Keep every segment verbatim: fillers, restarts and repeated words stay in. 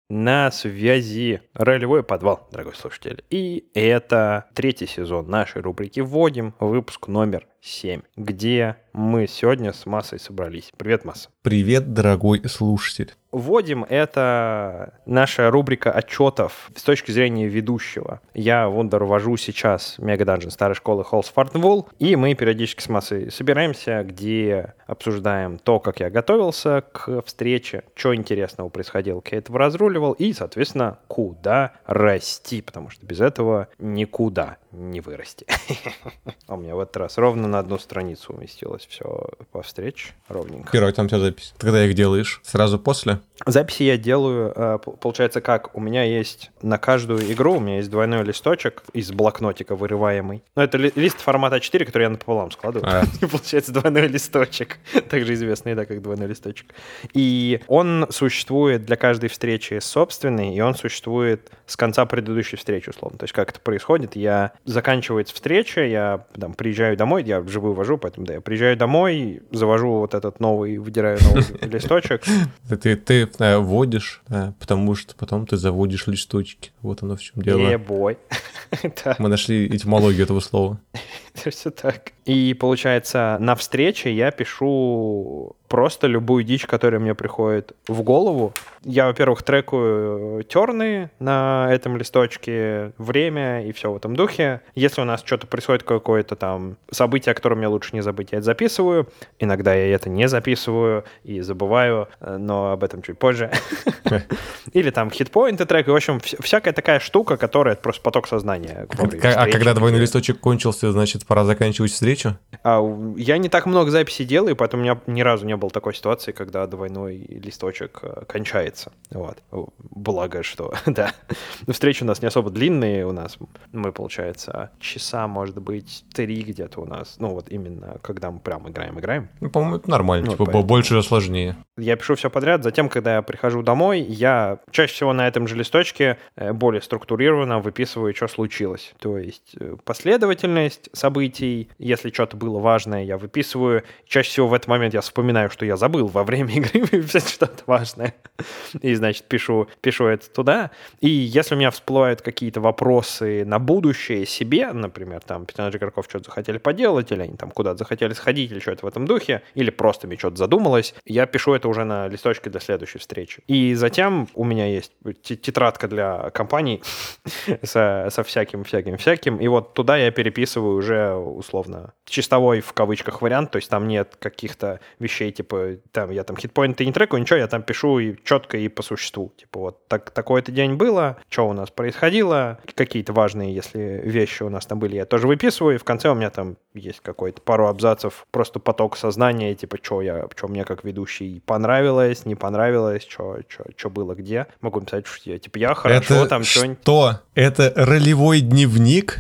На связи ролевой подвал, дорогой слушатель. И это третий сезон нашей рубрики «Вводим», выпуск номер семь, где мы сегодня с Массой собрались. Привет, Масса. Привет, дорогой слушатель. «Вводим» — это наша рубрика отчетов с точки зрения ведущего. Я, Вундер, вожу сейчас Мегаданжен старой школы Halls of Ardenwold, и мы периодически с Массой собираемся, где обсуждаем то, как я готовился к встрече, что интересного происходило, как я этого разруливал, и, соответственно, куда расти, потому что без этого никуда не вырасти. У меня в этот раз ровно на одну страницу уместилось все по встрече, ровненько. Первая там у тебя запись. Ты когда их делаешь? Сразу после? Записи я делаю, получается, как? У меня есть на каждую игру, у меня есть двойной листочек из блокнотика вырываемый. Ну, это ли, лист формата а четыре, который я напополам складываю. А. И получается двойной листочек. Также известный, да, как двойной листочек. И он существует для каждой встречи собственный, и он существует с конца предыдущей встречи, условно. То есть как это происходит? Я заканчивается встреча, я там приезжаю домой, я вживую вожу, поэтому да, я приезжаю домой, завожу вот этот новый, выдираю новый листочек. Ты, ты э, вводишь, э, потому что потом ты заводишь листочки. Вот оно в чем дело. Е-бой. Мы нашли этимологию этого слова. Это все так. И получается, на встрече я пишу просто любую дичь, которая мне приходит в голову. Я, во-первых, трекаю терны на этом листочке, время и все в этом духе. Если у нас что-то происходит, какое-то там событие, о котором мне лучше не забыть, я это записываю. Иногда я это не записываю и забываю, но об этом чуть позже. Или там хитпоинты трекаю. В общем, всякая такая штука, которая просто поток сознания. А когда двойной листочек кончился, значит, пора заканчивать встречу? Я не так много записей делаю, поэтому у меня ни разу не было такой ситуации, когда двойной листочек кончается. Вот. Благо, что, да. Встречи у нас не особо длинные, у нас мы, получается, часа, может быть, три где-то у нас. Ну, вот именно, когда мы прям играем-играем. Ну, по-моему, это нормально, вот, типа, поэтому больше или сложнее. Я пишу все подряд, затем, когда я прихожу домой, я чаще всего на этом же листочке более структурированно выписываю, что случилось. То есть последовательность событий, если что-то было важное, я выписываю. Чаще всего в этот момент я вспоминаю, что я забыл во время игры выписать что-то важное. И, значит, пишу, пишу это туда. И если у меня всплывают какие-то вопросы на будущее себе, например, там, пятнадцать игроков что-то захотели поделать, или они там куда-то захотели сходить, или что-то в этом духе, или просто мне что-то задумалось, я пишу это уже на листочке для следующей встречи. И затем у меня есть тетрадка для компаний со, со всяким-всяким-всяким, и вот туда я переписываю уже условно чистовой в кавычках вариант, то есть там нет каких-то вещей, типа, там я там хитпоинты не трекаю, ничего, я там пишу и четко и по существу. Типа вот так, такой-то день было, что у нас происходило, какие-то важные, если вещи у нас там были, я тоже выписываю, и в конце у меня там есть какой-то пару абзацев, просто поток сознания, типа, что я, что мне как ведущий понравилось, не понравилось, что было где. Могу написать, что я, типа, я хорошо это там что-нибудь... Что? Это ролевой дневник?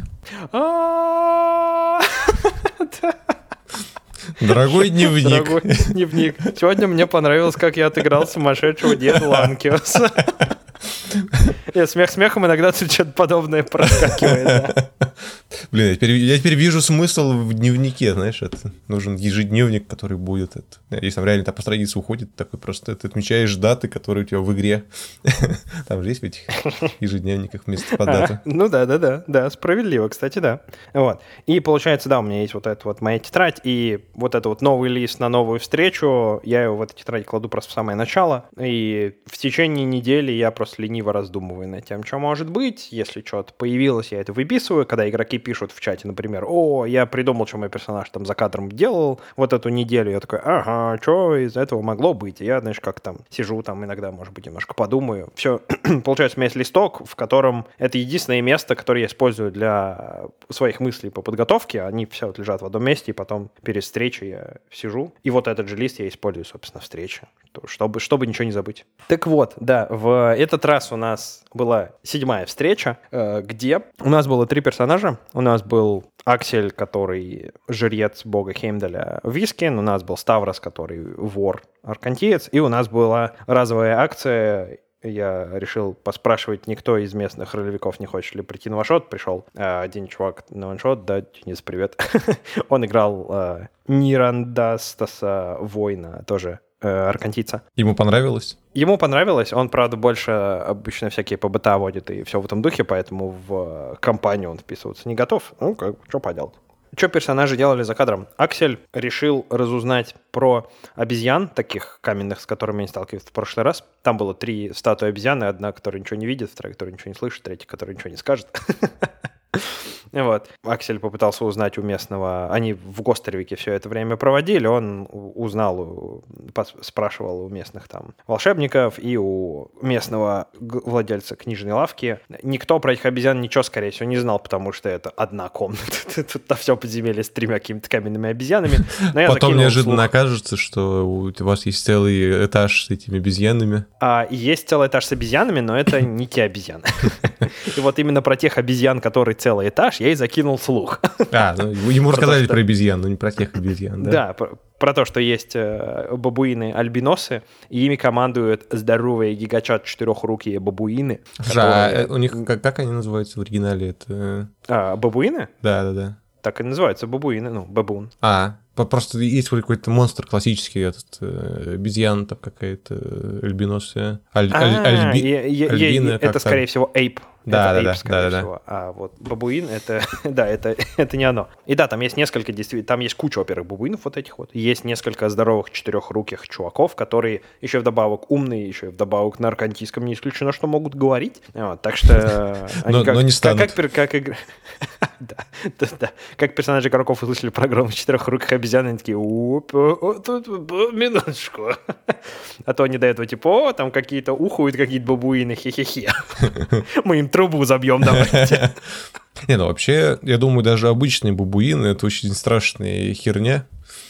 Дорогой дневник. Дорогой дневник. Сегодня мне понравилось, как я отыграл сумасшедшего деда Ланкиоса. Смех смехом, иногда тут что-то подобное проскакивает, да. Блин, я теперь, я теперь вижу смысл в дневнике, знаешь, это нужен ежедневник, который будет, это, если там реально там по странице уходит, такой просто ты отмечаешь даты, которые у тебя в игре, там же есть в этих ежедневниках вместо по дату. Ну да, да, да, да, справедливо, кстати, да. Вот. И получается, да, у меня есть вот эта вот моя тетрадь, и вот это вот новый лист на новую встречу, я его в эту тетрадь кладу просто в самое начало, и в течение недели я просто лениво раздумываю над тем, что может быть, если что-то появилось, я это выписываю, когда игроки пишут в чате, например, о, я придумал, что мой персонаж там за кадром делал вот эту неделю, я такой, ага, что из этого могло быть? И я, знаешь, как там сижу, там иногда, может быть, немножко подумаю. Все, получается, у меня есть листок, в котором это единственное место, которое я использую для своих мыслей по подготовке, они все вот лежат в одном месте, и потом перед встречей я сижу, и вот этот же лист я использую, собственно, встречи, чтобы, чтобы ничего не забыть. Так вот, да, в этот раз у нас была седьмая встреча, где у нас было три персонажа. У нас был Аксель, который жрец бога Хеймдаля Вискин, у нас был Ставрос, который вор Аркантиец, и у нас была разовая акция. Я решил поспрашивать, никто из местных ролевиков не хочет ли прийти на ваншот. Пришел э, один чувак на ваншот, да, Денис, привет. Он играл э, Нирандастаса, воина, тоже э, аркантийца. Ему понравилось? Ему понравилось. Он, правда, больше обычно всякие ПБТА водит и все в этом духе, поэтому в компанию он вписываться не готов. Ну, как, что поделать. Что персонажи делали за кадром? Аксель решил разузнать про обезьян, таких каменных, с которыми они сталкивались в прошлый раз. Там было три статуи обезьяны. Одна, которая ничего не видит, вторая, которая ничего не слышит, третья, которая ничего не скажет. Вот. Аксель попытался узнать у местного... Они в Гостервике все это время проводили. Он узнал, спрашивал у местных там волшебников и у местного владельца книжной лавки. Никто про этих обезьян ничего, скорее всего, не знал, потому что это одна комната. Тут на все подземелье с тремя какими-то каменными обезьянами. Потом неожиданно окажется, что у вас есть целый этаж с этими обезьянами. А, есть целый этаж с обезьянами, но это не те обезьяны. И вот именно про тех обезьян, которые целый этаж, я и закинул слух. А, ну, ему рассказали про обезьян, но не про тех обезьян, да? Да, про, про то, что есть э, бабуины-альбиносы, и ими командуют здоровые гигачат четырехрукие бабуины. Слушай, которые... а у них, как, как они называются в оригинале? Это... А, бабуины? Да, да, да. Так и называются бабуины, ну, бабун. А, просто есть какой-то монстр классический, этот э, обезьян, там какая-то альбиносия. Аль, а, аль, альби, е, е, альбина, это, скорее всего, эйп. Да, это да, эйп, да, скорее да, всего. да. А вот бабуин, это, да, это, это не оно. И да, там есть несколько, действительно, там есть куча, во-первых, бабуинов вот этих вот. Есть несколько здоровых четырехруких чуваков, которые еще вдобавок умные, еще и вдобавок на аркантийском не исключено, что могут говорить. Вот, так что... но, как, но не станут. Как, как, как, игр... да, да, да. Как персонажи игроков услышали про огромных четырехруких обезьян, они такие, минуточку. А то они до этого типа, о, там какие-то ухуют, какие-то бабуины, хе-хе-хе. Мы им трубу забьем, давайте. Не, ну вообще, я думаю, даже обычные бабуины — это очень страшная херня.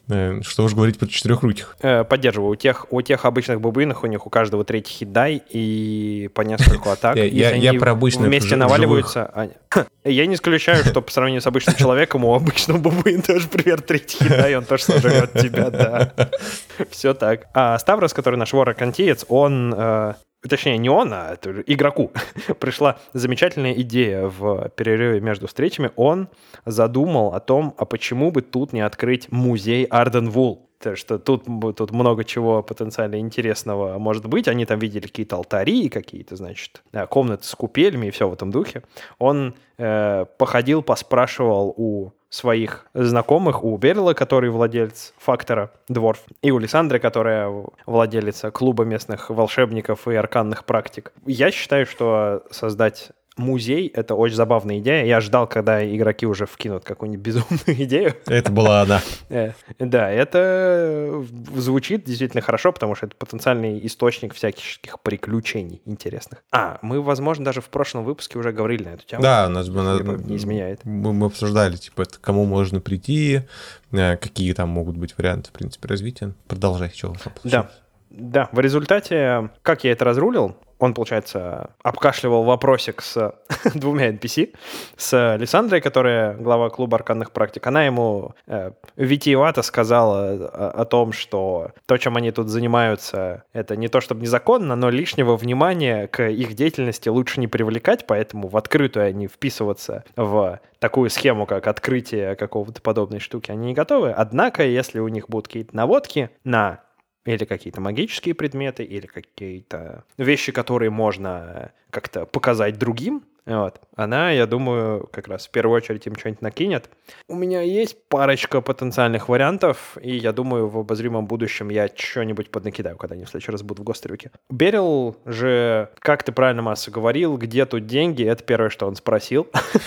Что уж говорить про четырехруких. Поддерживаю. У тех, у тех обычных бабуинов у них у каждого третий хитдай и по нескольку атак. Я, я, я про обычных вместе наваливаются. Они... Я не исключаю, что по сравнению с обычным человеком у обычного бабуина тоже, например, третий хитдай, он тоже сожрет тебя, да. Все так. А Ставрос, который наш вор-аркантиец, он... Точнее, не он, а игроку пришла замечательная идея в перерыве между встречами. Он задумал о том, а почему бы тут не открыть музей Арденвул. То, что тут, тут много чего потенциально интересного может быть. Они там видели какие-то алтари, какие-то, значит, комнаты с купелями и все в этом духе. Он э, походил, поспрашивал у своих знакомых, у Берила, который владелец Фактора, Дворф, и у Лиссандры, которая владелица клуба местных волшебников и арканных практик. Я считаю, что создать музей — это очень забавная идея. Я ждал, когда игроки уже вкинут какую-нибудь безумную идею. Это была она. Да, это звучит действительно хорошо, потому что это потенциальный источник всяких приключений интересных. А, мы, возможно, даже в прошлом выпуске уже говорили на эту тему. Да, у нас не изменяет. Мы обсуждали, типа, к кому можно прийти, какие там могут быть варианты, в принципе, развития. Продолжай, что у вас там получилось. Да, в результате, как я это разрулил, он, получается, обкашливал вопросик с двумя эн пи си, с Лиссандрой, которая глава клуба арканных практик. Она ему э, витиевато сказала о, о том, что то, чем они тут занимаются, это не то чтобы незаконно, но лишнего внимания к их деятельности лучше не привлекать, поэтому в открытую они вписываться в такую схему, как открытие какого-то подобной штуки, они не готовы. Однако, если у них будут какие-то наводки на... или какие-то магические предметы, или какие-то вещи, которые можно как-то показать другим. Вот. Она, я думаю, как раз в первую очередь им что-нибудь накинет. У меня есть парочка потенциальных вариантов, и я думаю, в обозримом будущем я что-нибудь поднакидаю, когда они в следующий раз будут в Гостервике. Берил же, как ты правильно, Масса, говорил, где тут деньги, это первое, что он спросил.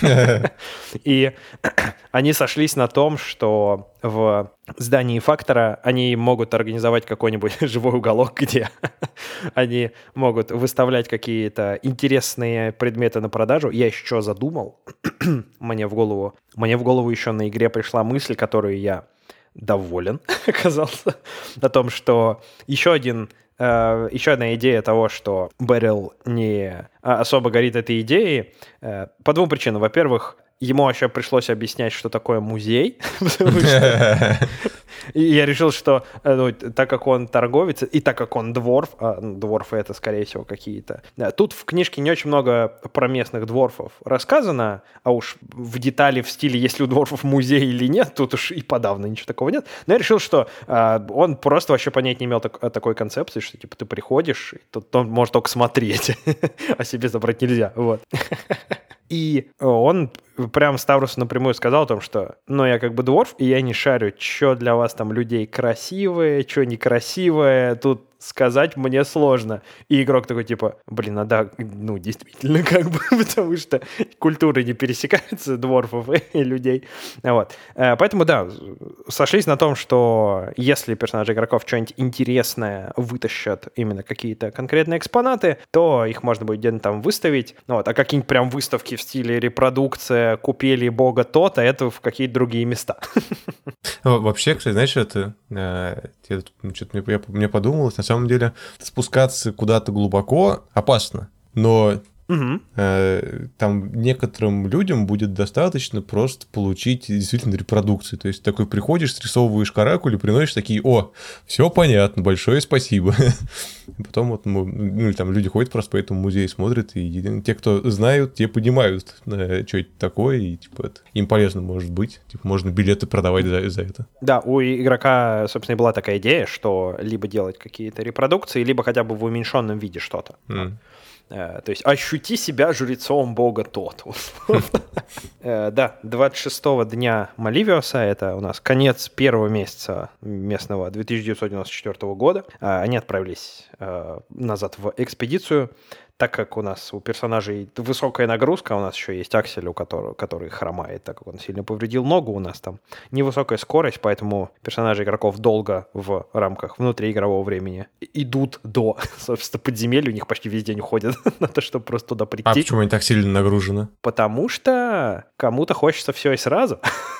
И они сошлись на том, что в здании Фактора они могут организовать какой-нибудь живой уголок, где они могут выставлять какие-то интересные предметы на продажу. Я еще задумал, мне в голову, мне в голову еще на игре пришла мысль, которую я доволен оказался, о том, что еще один Uh, еще одна идея того, что Берил не особо горит этой идеей, uh, по двум причинам. Во-первых, ему еще пришлось объяснять, что такое музей, потому что И я решил, что ну, так как он торговец, и так как он дворф, а ну, дворфы это, скорее всего, какие-то... Да, тут в книжке не очень много про местных дворфов рассказано, а уж в детали, в стиле, есть ли у дворфов музей или нет, тут уж и подавно ничего такого нет. Но я решил, что а, он просто вообще понять не имел так, такой концепции, что типа ты приходишь, и тут он может только смотреть, а себе забрать нельзя. Вот. И он прям Ставрусу напрямую сказал о том, что ну я как бы дворф, и я не шарю, что для вас там людей красивые, что некрасивое, тут сказать мне сложно. И игрок такой типа, блин, а да, ну действительно как бы, потому что культуры не пересекаются дворфов и людей. Вот. Поэтому да, сошлись на том, что если персонажи игроков что-нибудь интересное вытащат, именно какие-то конкретные экспонаты, то их можно будет где-то там выставить. Вот. А какие-нибудь прям выставки в стиле репродукция купели бога то-то, это в какие-то другие места. Вообще, кстати, знаешь, это я, что-то мне, я, мне подумалось, на самом деле спускаться куда-то глубоко опасно, но угу. э, там некоторым людям будет достаточно просто получить действительно репродукцию. То есть такой приходишь, срисовываешь каракули, приносишь такие, о, все понятно, большое спасибо. Потом вот, ну, там люди ходят просто по этому музею, смотрят, и те, кто знают, те понимают, что это такое, и типа это им полезно может быть. Типа можно билеты продавать за, за это. Да, у игрока, собственно, была такая идея, что либо делать какие-то репродукции, либо хотя бы в уменьшенном виде что-то. Mm. То есть ощути себя жрецом бога тот. Да, двадцать шестого дня Маливиуса, это у нас конец первого месяца местного две тысячи девятьсот девяносто четвёртого года, они отправились назад в экспедицию. Так как у нас у персонажей высокая нагрузка, у нас еще есть Аксель, у которого, который хромает, так как он сильно повредил ногу, у нас там невысокая скорость, поэтому персонажи игроков долго в рамках внутриигрового времени идут до, собственно, подземелья, у них почти весь день ходят на то, чтобы просто туда прийти. А почему они так сильно нагружены? Потому что кому-то хочется все и сразу.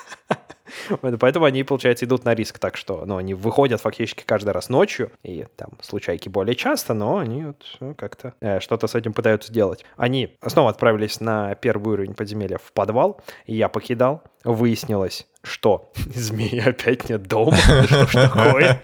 Поэтому они, получается, идут на риск, так что ну, они выходят фактически каждый раз ночью, и там случайки более часто, но они вот, ну, как-то э, что-то с этим пытаются делать. Они снова отправились на первый уровень подземелья в подвал, и я покидал. Выяснилось, что змеи опять нет дома. Что ж такое?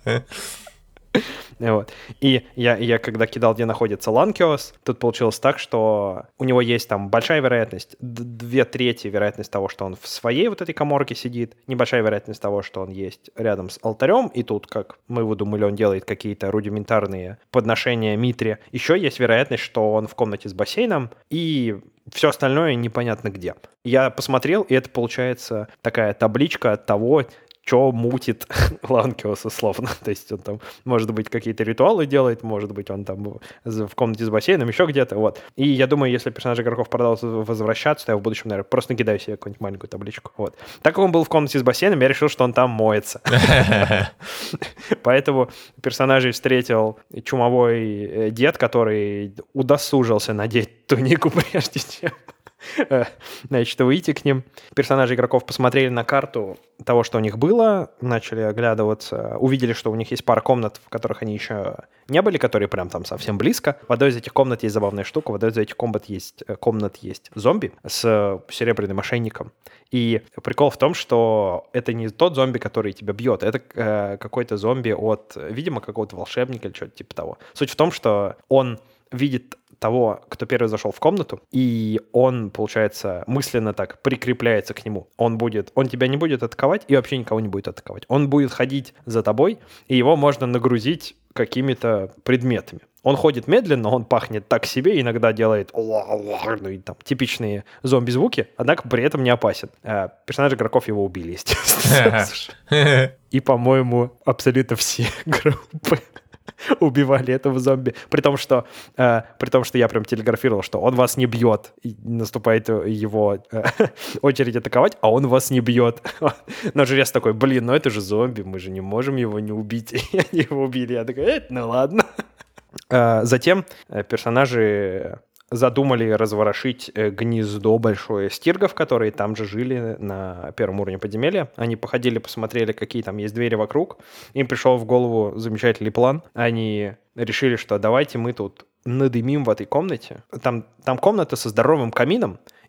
Вот. И я, я когда кидал, где находится Ланкиос, тут получилось так, что у него есть там большая вероятность, две трети вероятность того, что он в своей вот этой каморке сидит, небольшая вероятность того, что он есть рядом с алтарем, и тут, как мы выдумали, он делает какие-то рудиментарные подношения Митре. Еще есть вероятность, что он в комнате с бассейном, и все остальное непонятно где. Я посмотрел, и это получается такая табличка того, что мутит Ланкиос условно. То есть он там, может быть, какие-то ритуалы делает, может быть, он там в комнате с бассейном, еще где-то, вот. И я думаю, если персонажи игроков продолжат возвращаться, то я в будущем, наверное, просто накидаю себе какую-нибудь маленькую табличку, вот. Так как он был в комнате с бассейном, я решил, что он там моется. Поэтому персонажей встретил чумовой дед, который удосужился надеть тунику, прежде чем значит, выйти к ним. Персонажи игроков посмотрели на карту того, что у них было, начали оглядываться, увидели, что у них есть пара комнат, в которых они еще не были, которые прям там совсем близко. В одной из этих комнат есть забавная штука, в одной из этих комнат есть, комнат есть зомби с серебряным ошейником. И прикол в том, что это не тот зомби, который тебя бьет, это э, какой-то зомби от, видимо, какого-то волшебника или что-то типа того. Суть в том, что он видит того, кто первый зашел в комнату, и он, получается, мысленно так прикрепляется к нему. Он будет, он тебя не будет атаковать и вообще никого не будет атаковать. Он будет ходить за тобой, и его можно нагрузить какими-то предметами. Он ходит медленно, он пахнет так себе, иногда делает ну, и там типичные зомби-звуки, однако при этом не опасен. А персонажи игроков его убили, естественно. И, по-моему, абсолютно все группы убивали этого зомби. При том, что, э, при том, что я прям телеграфировал, что он вас не бьет. И наступает его э, очередь атаковать, а он вас не бьет. Но жрец такой, блин, ну это же зомби, мы же не можем его не убить. И они его убили. Я такой, э, ну ладно. Э, затем персонажи задумали разворошить гнездо большое стиргов, которые там же жили на первом уровне подземелья. Они походили, посмотрели, какие там есть двери вокруг. Им пришел в голову замечательный план. Они решили, что давайте мы тут надымим в этой комнате. Там, там комната со здоровым камином,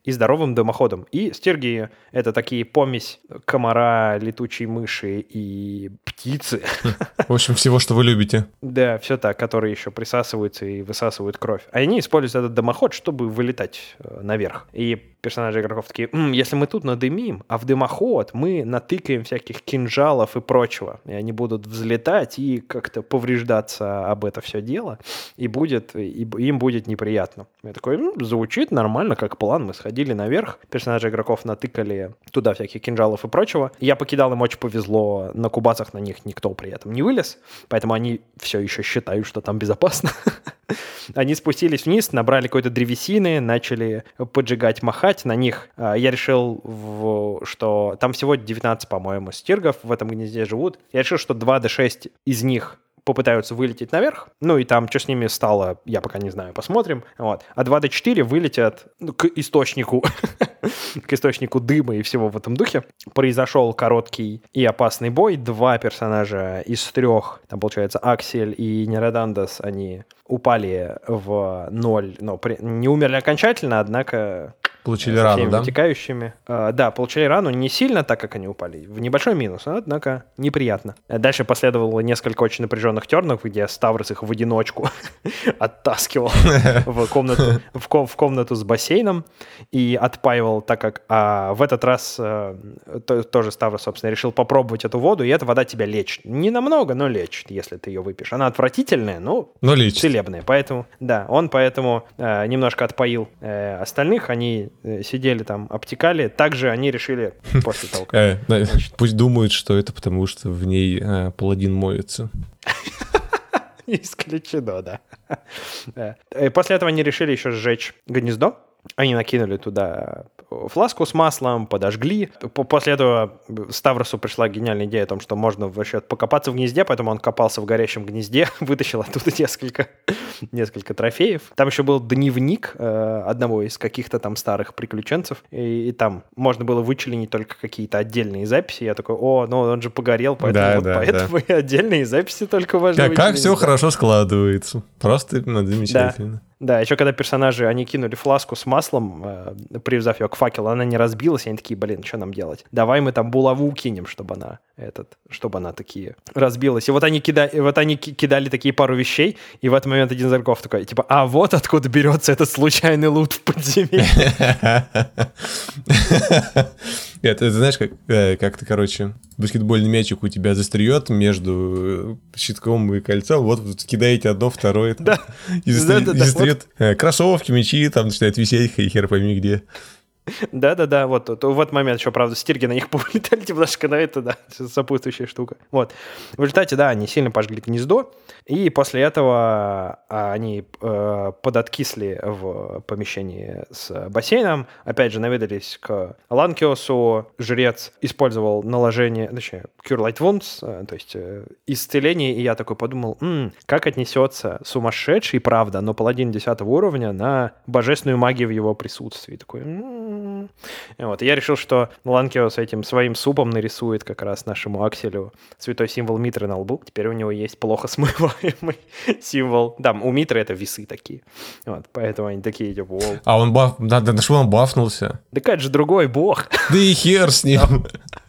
и здоровым дымоходом. И стирги — это такие помесь комара, летучей мыши и птицы. В общем, всего, что вы любите. Да, все так, которые еще присасываются и высасывают кровь. А они используют этот дымоход, чтобы вылетать наверх. И персонажи игроков такие: М, если мы тут надымим, а в дымоход мы натыкаем всяких кинжалов и прочего, и они будут взлетать и как-то повреждаться об это все дело, и будет, и им будет неприятно. Я такой: ну, звучит нормально, как план. Мы сходили наверх, персонажи игроков натыкали туда всяких кинжалов и прочего. Я покидал, им очень повезло, на кубасах на них никто при этом не вылез, поэтому они все еще считают, что там безопасно. Они спустились вниз, набрали какой-то древесины, начали поджигать, махать на них. Я решил, что там всего девятнадцать, по-моему, стиргов в этом гнезде живут. Я решил, что два дэ шесть из них попытаются вылететь наверх. Ну и там, что с ними стало, я пока не знаю, посмотрим. Вот. А два дэ четыре вылетят к источнику, к источнику дыма и всего в этом духе. Произошел короткий и опасный бой. Два персонажа из трех, там, получается, Аксель и Нерадандас, они упали в ноль, но при... не умерли окончательно, однако... Получили рану, да? Вытекающими. А, да, получили рану не сильно, так как они упали. В небольшой минус, однако неприятно. Дальше последовало несколько очень напряженных тернов, где Ставрос их в одиночку оттаскивал в комнату, в, ком, в комнату с бассейном и отпаивал, так как а, в этот раз а, то, тоже Ставрос, собственно, решил попробовать эту воду, и эта вода тебя лечит. Не намного, но лечит, если ты ее выпьешь. Она отвратительная, но, но лечит. Целебная. Поэтому, да, он поэтому а, немножко отпоил а, остальных, они сидели там, обтекали. Также они решили после того, как... Пусть думают, что это потому, что в ней паладин моется. Исключено, да. После этого они решили еще сжечь гнездо. Они накинули туда фласку с маслом, подожгли. После этого Ставросу пришла гениальная идея о том, что можно вообще покопаться в гнезде, поэтому он копался в горящем гнезде, вытащил оттуда несколько, несколько трофеев. Там еще был дневник э, одного из каких-то там старых приключенцев, и, и там можно было вычленить только какие-то отдельные записи. Я такой: о, ну он же погорел, поэтому, да, вот да, поэтому да. И отдельные записи только важны. Как, как все хорошо складывается. Просто ну, замечательно. Да. Да, еще когда персонажи, они кинули фласку с маслом, э, привязав ее к факелу, она не разбилась, и они такие: блин, что нам делать? Давай мы там булаву кинем, чтобы она, этот, чтобы она такие разбилась. И вот они, кида, и вот они кидали такие пару вещей, и в этот момент один из игроков такой, типа: а вот откуда берется этот случайный лут в подземелье. Это, знаешь, как, как ты, короче, баскетбольный мячик у тебя застряет между щитком и кольцом, вот кидаете одно, второе, там, да. и застряет вот. Кроссовки, мячи, там начинает висеть, и хер пойми где. Да-да-да, вот, вот в этот момент еще, правда, стирги на них повылетали, немножко на это, да, сопутствующая штука. Вот. В результате, да, они сильно пожгли гнездо, и после этого они э, подоткисли в помещении с бассейном, опять же, наведались к Ланкиосу, жрец использовал наложение, точнее, Cure Light Wounds, то есть э, исцеление, и я такой подумал: м-м, как отнесется сумасшедший, правда, но паладин десятого уровня на божественную магию в его присутствии. Такой: м-м. Вот. Я решил, что Ланкио с этим своим супом нарисует как раз нашему Акселю святой символ Митры на лбу. Теперь у него есть плохо смываемый символ. Да, у Митры это весы такие. Вот. Поэтому они такие, типа: воу. А он баф... Да, да, что он бафнулся? Да это же другой бог. Да и хер с ним.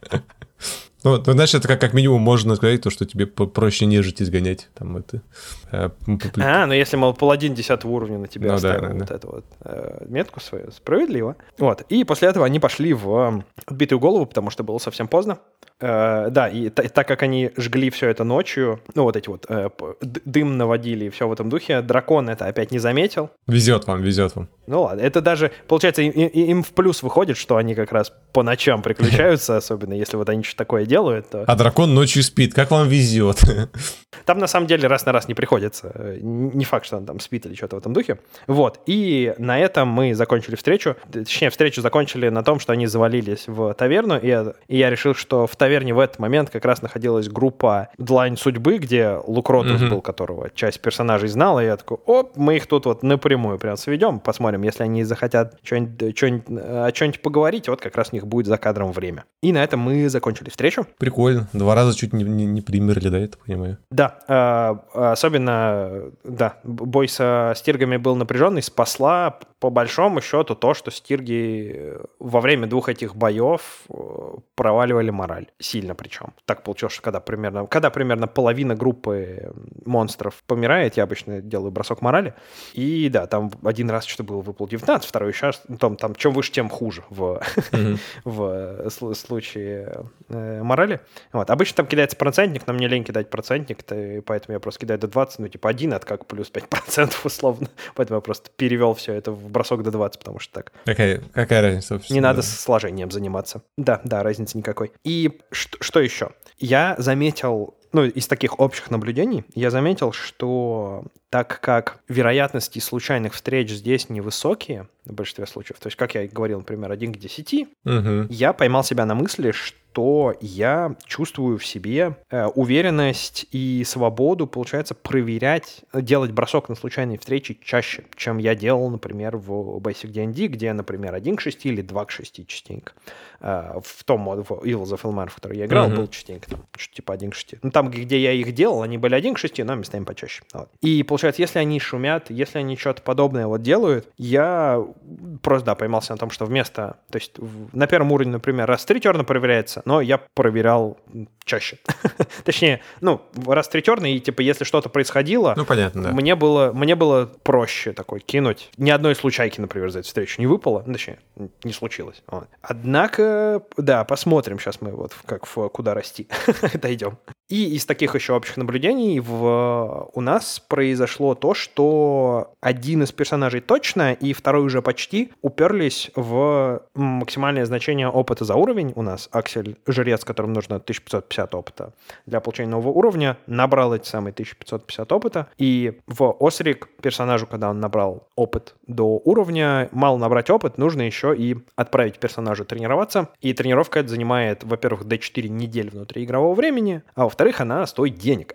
Ну, знаешь, это как, как минимум можно сказать, то, что тебе проще нежить изгонять. Там это, э, а, ну если, мол, паладин десятого уровня на тебя ну, оставил да, да, вот да. эту вот э, метку свою, справедливо. Вот. И после этого они пошли в отбитую голову, потому что было совсем поздно. Э, да, и, и так как они жгли все это ночью, ну вот эти вот э, дым наводили и все в этом духе, дракон это опять не заметил. Везет вам, везет вам. Ну ладно, это даже, получается, им, им в плюс выходит, что они как раз по ночам приключаются, особенно если вот они что-то такое делают. То... А дракон ночью спит, как вам везет. Там на самом деле раз на раз не приходится. Не факт, что он там спит или что-то в этом духе. Вот, и на этом мы закончили встречу. Точнее, встречу закончили на том, что они завалились в таверну, и я, и я решил, что в таверне в этот момент как раз находилась группа Длань Судьбы, где Лукротус mm-hmm. был, которого часть персонажей знала, и я такой: оп, мы их тут вот напрямую прям сведем, посмотрим, если они захотят что-нибудь, что-нибудь, о чем-нибудь поговорить, вот как раз у них будет за кадром время. И на этом мы закончили встречу. Прикольно. Два раза чуть не, не, не примерли, да, это понимаю? Да. Э, особенно, да, бой со стиргами был напряженный. Спасла по большому счету то, что стирги во время двух этих боев проваливали мораль. Сильно причем. Так получилось, что когда примерно, когда примерно половина группы монстров помирает, я обычно делаю бросок морали. И да, там один раз что было выпал девятнадцать, второй сейчас, там, там чем выше, тем хуже в, mm-hmm. в случае э, морали. Вот. Обычно там кидается процентник, но мне лень кидать процентник, поэтому я просто кидаю до двадцати, ну типа один, это как плюс пять процентов условно. Поэтому я просто перевел все это в бросок до двадцати, потому что так. Какая, какая разница, собственно? Не надо да. с сложением заниматься. Да, да, разницы никакой. И что, что еще? Я заметил, ну, из таких общих наблюдений, я заметил, что так как вероятности случайных встреч здесь невысокие, в большинстве случаев, то есть, как я и говорил, например, один к десяти, угу. я поймал себя на мысли, что я чувствую в себе э, уверенность и свободу, получается, проверять, делать бросок на случайные встречи чаще, чем я делал, например, в Basic ди энд ди, где, например, один к шести или два к шести частенько. Э, в том моду, в Evils of Elmar, в который я играл, uh-huh. был частенько, там, что-то типа один к шести. Ну, там, где я их делал, они были один к шести, но местами почаще. Вот. И, получается, если они шумят, если они что-то подобное вот делают, я просто, да, поймался на том, что вместо... То есть на первом уровне, например, раз три терна проверяется, но я проверял чаще. Точнее, ну, раз три терна, и, типа, если что-то происходило... Ну, понятно, да. Мне было, мне было проще такой кинуть. Ни одной случайки, например, за эту встречу не выпало. Ну, точнее, не случилось. Вот. Однако, да, посмотрим сейчас мы вот как в куда расти дойдем. И из таких еще общих наблюдений в... у нас произошло то, что один из персонажей точно и второй уже почти уперлись в максимальное значение опыта за уровень. У нас Аксель Жрец, которому нужно тысяча пятьсот пятьдесят опыта для получения нового уровня, набрал эти самые тысяча пятьсот пятьдесят опыта. И в Осрик персонажу, когда он набрал опыт до уровня, мало набрать опыт, нужно еще и отправить персонажа тренироваться. И тренировка это занимает, во-первых, до четырех недель внутри игрового времени, а во-вторых, она стоит денег.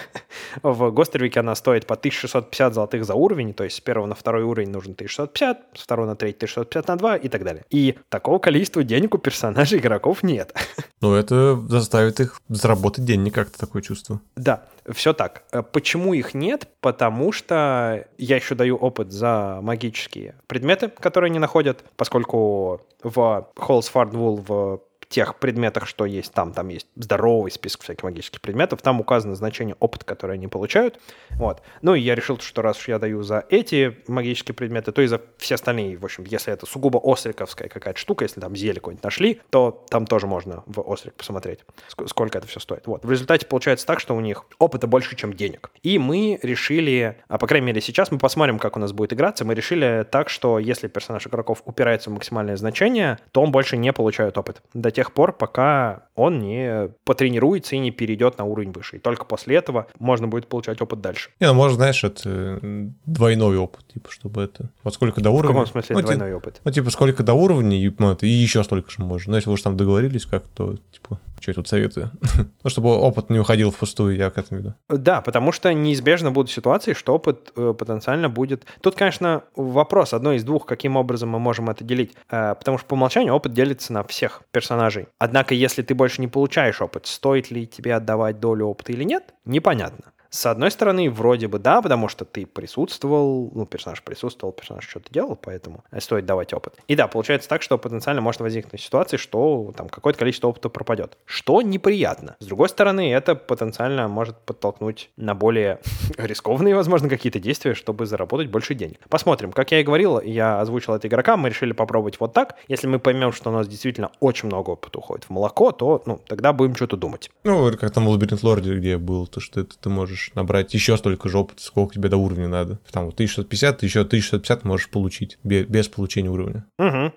В Гостервике она стоит по тысяча шестьсот пятьдесят золотых за уровень, то есть с первого на второй уровень нужно тысяча шестьсот пятьдесят, с второго на третий тысяча шестьсот пятьдесят на два и так далее. И такого количества денег у персонажей игроков нет. Ну, это заставит их заработать денег, как-то такое чувство. Да, все так. Почему их нет? Потому что я еще даю опыт за магические предметы, которые они находят, поскольку в Halls Fardwool, в тех предметах, что есть там, там есть здоровый список всяких магических предметов, там указано значение опыта, который они получают. Вот. Ну и я решил, что раз уж я даю за эти магические предметы, то и за все остальные, в общем, если это сугубо осриковская какая-то штука, если там зелье какое-нибудь нашли, то там тоже можно в Осрик посмотреть, сколько это все стоит. Вот. В результате получается так, что у них опыта больше, чем денег. И мы решили, а по крайней мере сейчас мы посмотрим, как у нас будет играться, мы решили так, что если персонаж игроков упирается в максимальное значение, то он больше не получает опыт. До тех пор, пока он не потренируется и не перейдет на уровень выше. И только после этого можно будет получать опыт дальше. Не, ну, может, знаешь, это двойной опыт, типа, чтобы это... Вот сколько до уровня... В каком смысле ну, двойной ти... опыт? Ну, типа, сколько до уровня, и, ну, и еще столько же можно. Ну, если вы уж там договорились как, то, типа, что я тут советую? Ну, чтобы опыт не уходил впустую, я к этому веду. Да, потому что неизбежно будут ситуации, что опыт э, потенциально будет... Тут, конечно, вопрос одной из двух, каким образом мы можем это делить. Э, потому что по умолчанию опыт делится на всех персонажей. Однако, если ты больше не получаешь опыт, стоит ли тебе отдавать долю опыта или нет, непонятно. С одной стороны, вроде бы да, потому что ты присутствовал, ну, персонаж присутствовал, персонаж что-то делал, поэтому стоит давать опыт. И да, получается так, что потенциально может возникнуть ситуация, что там какое-то количество опыта пропадет, что неприятно. С другой стороны, это потенциально может подтолкнуть на более рискованные, возможно, какие-то действия, чтобы заработать больше денег. Посмотрим. Как я и говорил, я озвучил это игрокам, мы решили попробовать вот так. Если мы поймем, что у нас действительно очень много опыта уходит в молоко, то, ну, тогда будем что-то думать. Ну, как там в Лабиринт Лорде, где был, то, что это ты можешь набрать еще столько же опыта, сколько тебе до уровня надо. Там вот тысяча шестьсот пятьдесят, ты еще тысяча шестьсот пятьдесят можешь получить без, без получения уровня. Угу.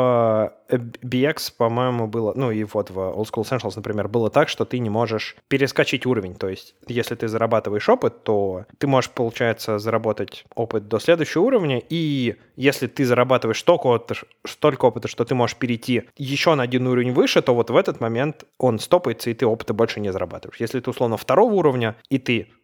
В би экс, по-моему, было, ну и вот в Old School Essentials, например, было так, что ты не можешь перескочить уровень. То есть, если ты зарабатываешь опыт, то ты можешь, получается, заработать опыт до следующего уровня, и если ты зарабатываешь столько опыта, столько опыта, что ты можешь перейти еще на один уровень выше, то вот в этот момент он стопается, и ты опыта больше не зарабатываешь. Если ты, условно, второго уровня, и ты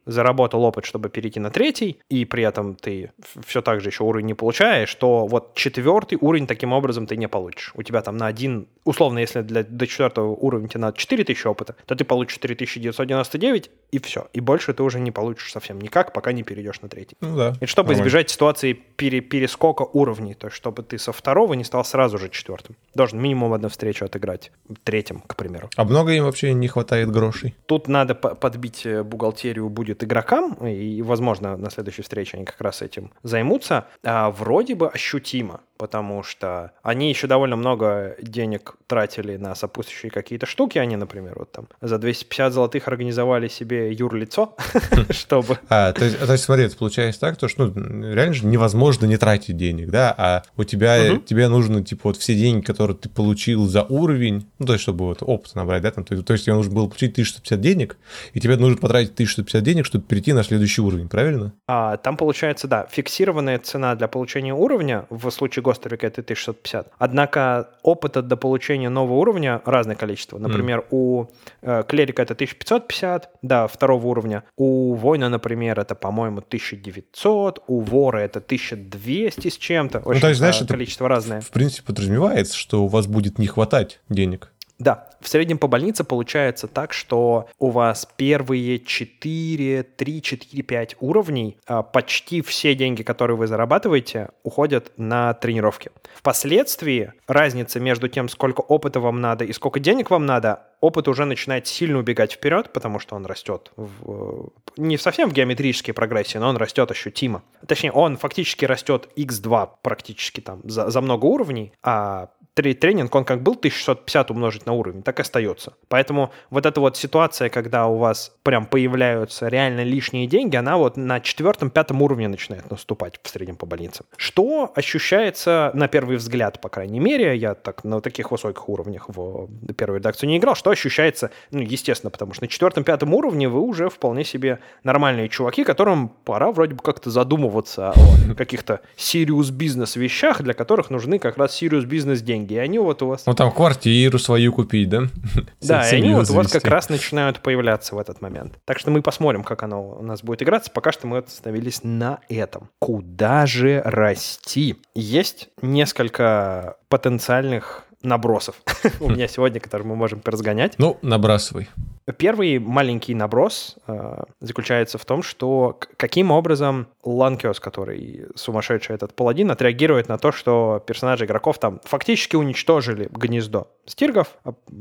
заработал опыт, чтобы перейти на третий, и при этом ты все так же еще уровень не получаешь, то вот четвертый уровень таким образом ты не получишь. У тебя там на один, условно, если для, до четвертого уровня тебе надо четыре тысячи опыта, то ты получишь четыре тысячи девятьсот девяносто девять, и все. И больше ты уже не получишь совсем никак, пока не перейдешь на третий. Ну да. Это чтобы нормально избежать ситуации пере, перескока уровней, то есть чтобы ты со второго не стал сразу же четвертым. Должен минимум одну встречу отыграть третьим, к примеру. А много им вообще не хватает грошей? Тут надо подбить бухгалтерию будет игрокам, и, возможно, на следующей встрече они как раз этим займутся. А вроде бы ощутимо, потому что они еще довольно много денег тратили на сопутствующие какие-то штуки. Они, например, вот там за двести пятьдесят золотых организовали себе юрлицо, чтобы... А, то есть, то есть, смотри, это получается так, то, что ну, реально же невозможно не тратить денег, да, а у тебя, угу. тебе нужно, типа, вот все деньги, которые ты получил за уровень, ну, то есть, чтобы вот опыт набрать, да, там, то, то есть, тебе нужно было получить тысяча сто пятьдесят денег, и тебе нужно потратить тысяча сто пятьдесят денег, чтобы перейти на следующий уровень, правильно? А, там получается, да, фиксированная цена для получения уровня в случае Гостерика это тысяча шестьсот пятьдесят. Однако опыта до получения нового уровня разное количество. Например, mm. у э, клерика это тысяча пятьсот пятьдесят, да, второго уровня. У воина, например, это, по-моему, тысяча девятьсот. У вора это тысяча двести с чем-то. Очень ну, то есть, знаешь, количество это, разное. В принципе, подразумевается, что у вас будет не хватать денег. Да, в среднем по больнице получается так, что у вас первые четыре, три, четыре, пять уровней, почти все деньги, которые вы зарабатываете, уходят на тренировки. Впоследствии разница между тем, сколько опыта вам надо и сколько денег вам надо, опыт уже начинает сильно убегать вперед, потому что он растет в, не совсем в геометрической прогрессии, но он растет ощутимо. Точнее, он фактически растет икс два практически там за, за много уровней, а тренинг, он как был тысяча шестьсот пятьдесят умножить на уровень, так и остается. Поэтому вот эта вот ситуация, когда у вас прям появляются реально лишние деньги, она вот на четвертом-пятом уровне начинает наступать в среднем по больнице. Что ощущается на первый взгляд, по крайней мере, я так на таких высоких уровнях в первую редакцию не играл, что ощущается, ну, естественно, потому что на четвертом-пятом уровне вы уже вполне себе нормальные чуваки, которым пора вроде бы как-то задумываться о каких-то serious бизнес вещах, для которых нужны как раз serious бизнес деньги. И они вот у вас... Ну, там квартиру свою купить, да? Да, и они вот у вас как раз начинают появляться в этот момент. Так что мы посмотрим, как оно у нас будет играться. Пока что мы остановились на этом. Куда же расти? Есть несколько потенциальных набросов у меня сегодня, которые мы можем поразгонять. Ну, набрасывай. Первый маленький наброс э, заключается в том, что к- каким образом Ланкиос, который сумасшедший этот паладин, отреагирует на то, что персонажи игроков там фактически уничтожили гнездо стиргов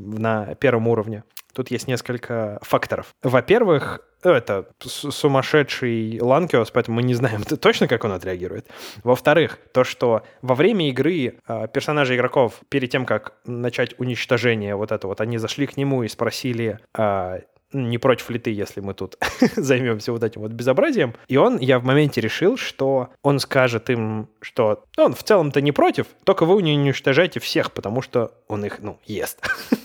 на первом уровне. Тут есть несколько факторов. Во-первых, это сумасшедший Ланкиос, поэтому мы не знаем точно, как он отреагирует. Во-вторых, то, что во время игры э, персонажи игроков, перед тем, как начать уничтожение вот это вот, они зашли к нему и спросили, э, не против ли ты, если мы тут займемся вот этим вот безобразием. И он, я в моменте решил, что он скажет им, что ну, он в целом-то не против, только вы не уничтожаете всех, потому что он их, ну, ест.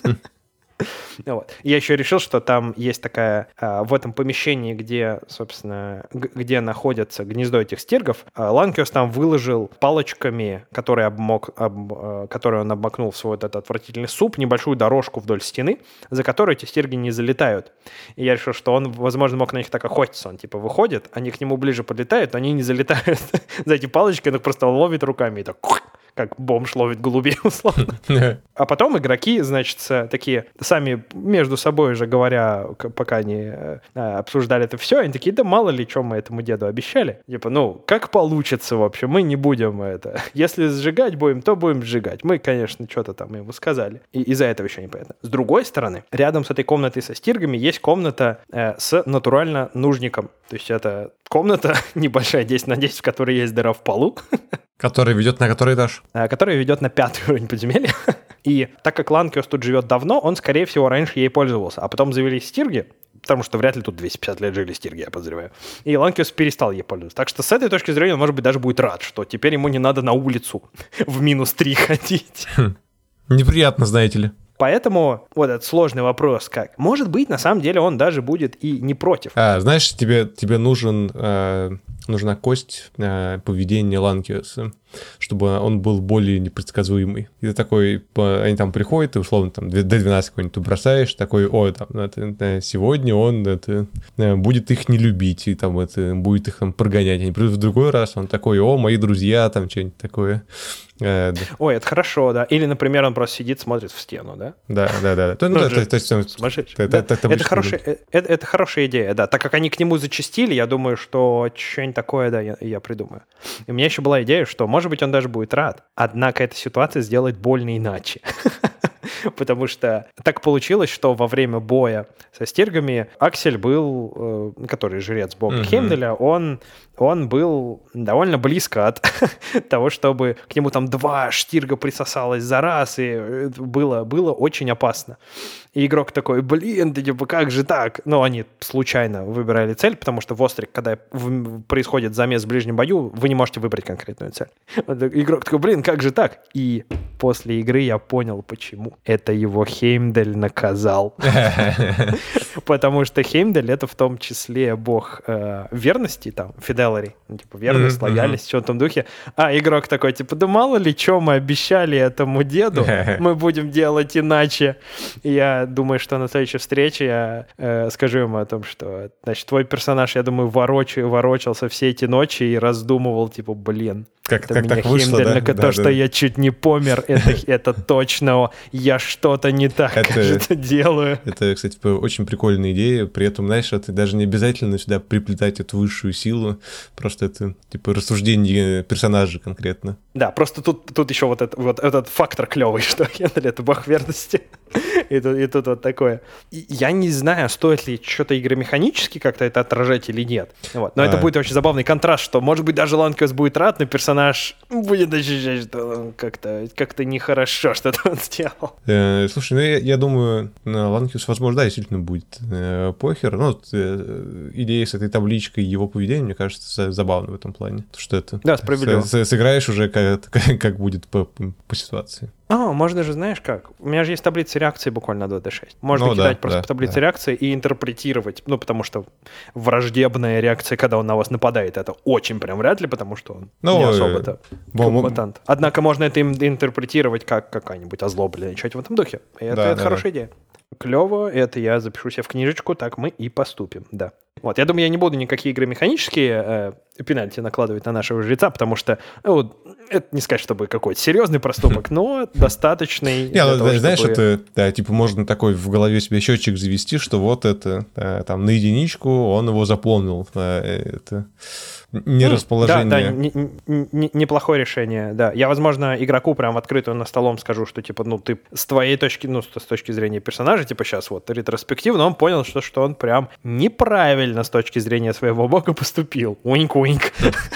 Вот. Я еще решил, что там есть такая, а, в этом помещении, где, собственно, г- где находится гнездо этих стиргов, а, Ланкиос там выложил палочками, которые, обмок, об, а, которые он обмакнул в свой вот этот отвратительный суп, небольшую дорожку вдоль стены, за которую эти стирги не залетают. И я решил, что он, возможно, мог на них так охотиться. Он типа выходит, они к нему ближе подлетают, но они не залетают за эти палочки, он их просто ловит руками и так... как бомж ловит голубей, условно. А потом игроки, значит, такие, сами между собой же говоря, пока они э, обсуждали это все, они такие, да мало ли, что мы этому деду обещали. Типа, ну, как получится, в общем, мы не будем это. Если сжигать будем, то будем сжигать. Мы, конечно, что-то там ему сказали. И из-за этого еще непонятно. С другой стороны, рядом с этой комнатой со стиргами есть комната э, с натурально нужником. То есть это комната небольшая, десять на десять, в которой есть дыра в полу. Который ведет на который этаж? Который ведет на пятый уровень подземелья. И так как Ланкиос тут живет давно, он, скорее всего, раньше ей пользовался. А потом завелись стирги, потому что вряд ли тут двести пятьдесят лет жили стирги, я подозреваю. И Ланкиос перестал ей пользоваться. Так что с этой точки зрения он, может быть, даже будет рад, что теперь ему не надо на улицу в минус три ходить. Хм. Неприятно, знаете ли. Поэтому вот этот сложный вопрос, как, может быть, на самом деле он даже будет и не против. А, знаешь, тебе, тебе нужен, э, нужна кость э, поведения Ланкиуса, чтобы он был более непредсказуемый. И ты такой, по, они там приходят, ты условно там до двенадцати какой-нибудь ты бросаешь, такой, ой, там, это, сегодня он это, будет их не любить, и там это, будет их там прогонять. Они придут в другой раз, он такой, о, мои друзья, там что-нибудь такое. Э, да. Ой, это хорошо, да. Или, например, он просто сидит, смотрит в стену, да? Да, да, да. То, ну, ну, это, это, это, это, это, это, хорошая, это, это хорошая идея, да. Так как они к нему зачастили, я думаю, что что-нибудь такое, да, я, я придумаю. И у меня еще была идея, что, может быть, он даже будет рад. Однако эта ситуация сделает больно иначе. Потому что так получилось, что во время боя со стиргами Аксель был, э, который жрец бога uh-huh. Хеймдаля, он, он был довольно близко от того, чтобы к нему там два штирга присосалось за раз, и было, было очень опасно. И игрок такой, блин, да типа как же так? Ну, они случайно выбирали цель, потому что в Острик, когда в, происходит замес в ближнем бою, вы не можете выбрать конкретную цель. Игрок такой, блин, как же так? И после игры я понял, почему. Это его Хеймдаль наказал. Потому что Хеймдаль — это в том числе бог э, верности, там, fidelity, ну, типа верность, mm-hmm. лояльность, все в том духе. А игрок такой, типа, да мало ли, что мы обещали этому деду, мы будем делать иначе. И я думаю, что на следующей встрече я э, скажу ему о том, что, значит, твой персонаж, я думаю, ворочи, ворочался все эти ночи и раздумывал, типа, блин, как, это как меня так вышло, Хеймдаль, да? то, да, что да. я чуть не помер, это, это точно, я что-то не так, это, кажется, делаю. Это, кстати, очень прикольная идея, при этом, знаешь, это даже не обязательно сюда приплетать эту высшую силу, просто это, типа, рассуждение персонажа конкретно. Да, просто тут, тут еще вот, это, вот этот фактор клевый, что Хеймдаль — это бог верности, и, тут, и тут вот такое. И я не знаю, стоит ли что-то игромеханически как-то это отражать или нет, вот. Но а. это будет очень забавный контраст, что, может быть, даже Ланкиус будет рад, но персонаж будет ощущать, что он как-то, как-то нехорошо что-то он сделал. Э, слушай, ну я, я думаю, на Ланкиус, возможно, да, действительно будет э, похер. Ну, вот, э, идея с этой табличкой, его поведения, мне кажется, забавно в этом плане. Что это? Да, справедливо. С, с, сыграешь уже, как, как будет по, по ситуации. А, можно же, знаешь как? У меня же есть таблица реакции буквально два дэ шесть. Можно ну, кидать да, просто да, по таблице да. реакции и интерпретировать. Ну, потому что враждебная реакция, когда он на вас нападает, это очень прям вряд ли, потому что он ну, не особо-то комбатант. Однако можно это интерпретировать как какая-нибудь озлобленная, что-то в этом духе. И это, да, это да, хорошая да. идея. Клево, это я запишу себе в книжечку, так мы и поступим, да. Вот, я думаю, я не буду никакие игры механические э, пенальти накладывать на нашего жреца, потому что, ну, это не сказать, чтобы какой-то серьезный проступок, но достаточный. Не, ну, того, знаешь, чтобы... это, да, типа, можно такой в голове себе счетчик завести, что вот это, да, там, на единичку он его заполнил, да, это... Нерасположение. Да, да, не, не, неплохое решение, да. Я, возможно, игроку прям в открытую на столом скажу, что, типа, ну, ты с твоей точки, ну, с точки зрения персонажа, типа, сейчас вот ретроспективно он понял, что, что он прям неправильно с точки зрения своего бога поступил. Уинк-уинк.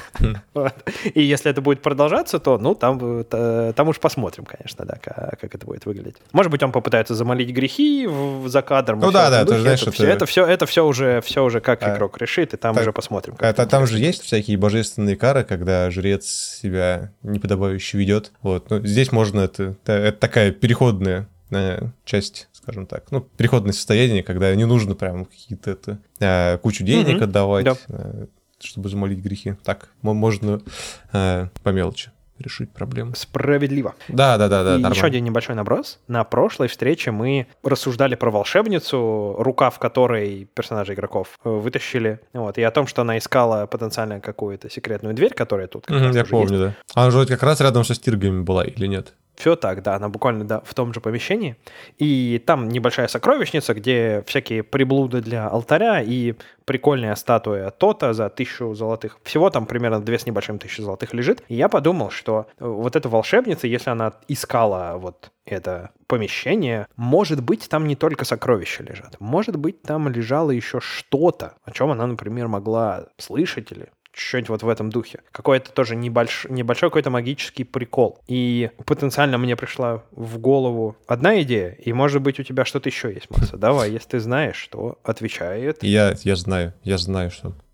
И если это будет продолжаться, то, ну, там, там уж посмотрим, конечно, да, как это будет выглядеть. Может быть, он попытается замолить грехи за кадром. Ну да, да, ты знаешь, это все, это все уже, все уже как игрок решит, и там уже посмотрим. Там же есть всякие божественные кары, когда жрец себя неподобающе ведет. Вот. Ну, здесь можно, это, это такая переходная э, часть, скажем так. Ну, переходное состояние, когда не нужно прям какие-то это, э, кучу денег mm-hmm. отдавать, да. э, чтобы замолить грехи. Так, можно э, по мелочи решить проблему. Справедливо. Да, да, да, да. И нормально. еще один небольшой наброс. На прошлой встрече мы рассуждали про волшебницу, рукав которой персонажи игроков вытащили. Вот, и о том, что она искала потенциально какую-то секретную дверь, которая тут как угу, раз я помню, есть. Да. Она же как раз рядом со стиргами была, или нет? Все так, да, она буквально да, в том же помещении. И там небольшая сокровищница, где всякие приблуды для алтаря и прикольная статуя Тота за тысячу золотых. Всего там примерно две с небольшим тысячи золотых лежит. И я подумал, что вот эта волшебница, если она искала вот это помещение, может быть, там не только сокровища лежат. Может быть, там лежало еще что-то, о чем она, например, могла слышать или... что-нибудь вот в этом духе. Какой-то тоже небольш... небольшой какой-то магический прикол. И потенциально мне пришла в голову одна идея, и, может быть, у тебя что-то еще есть, Макса. Давай, если ты знаешь, что отвечает. Я, я знаю, я знаю, что...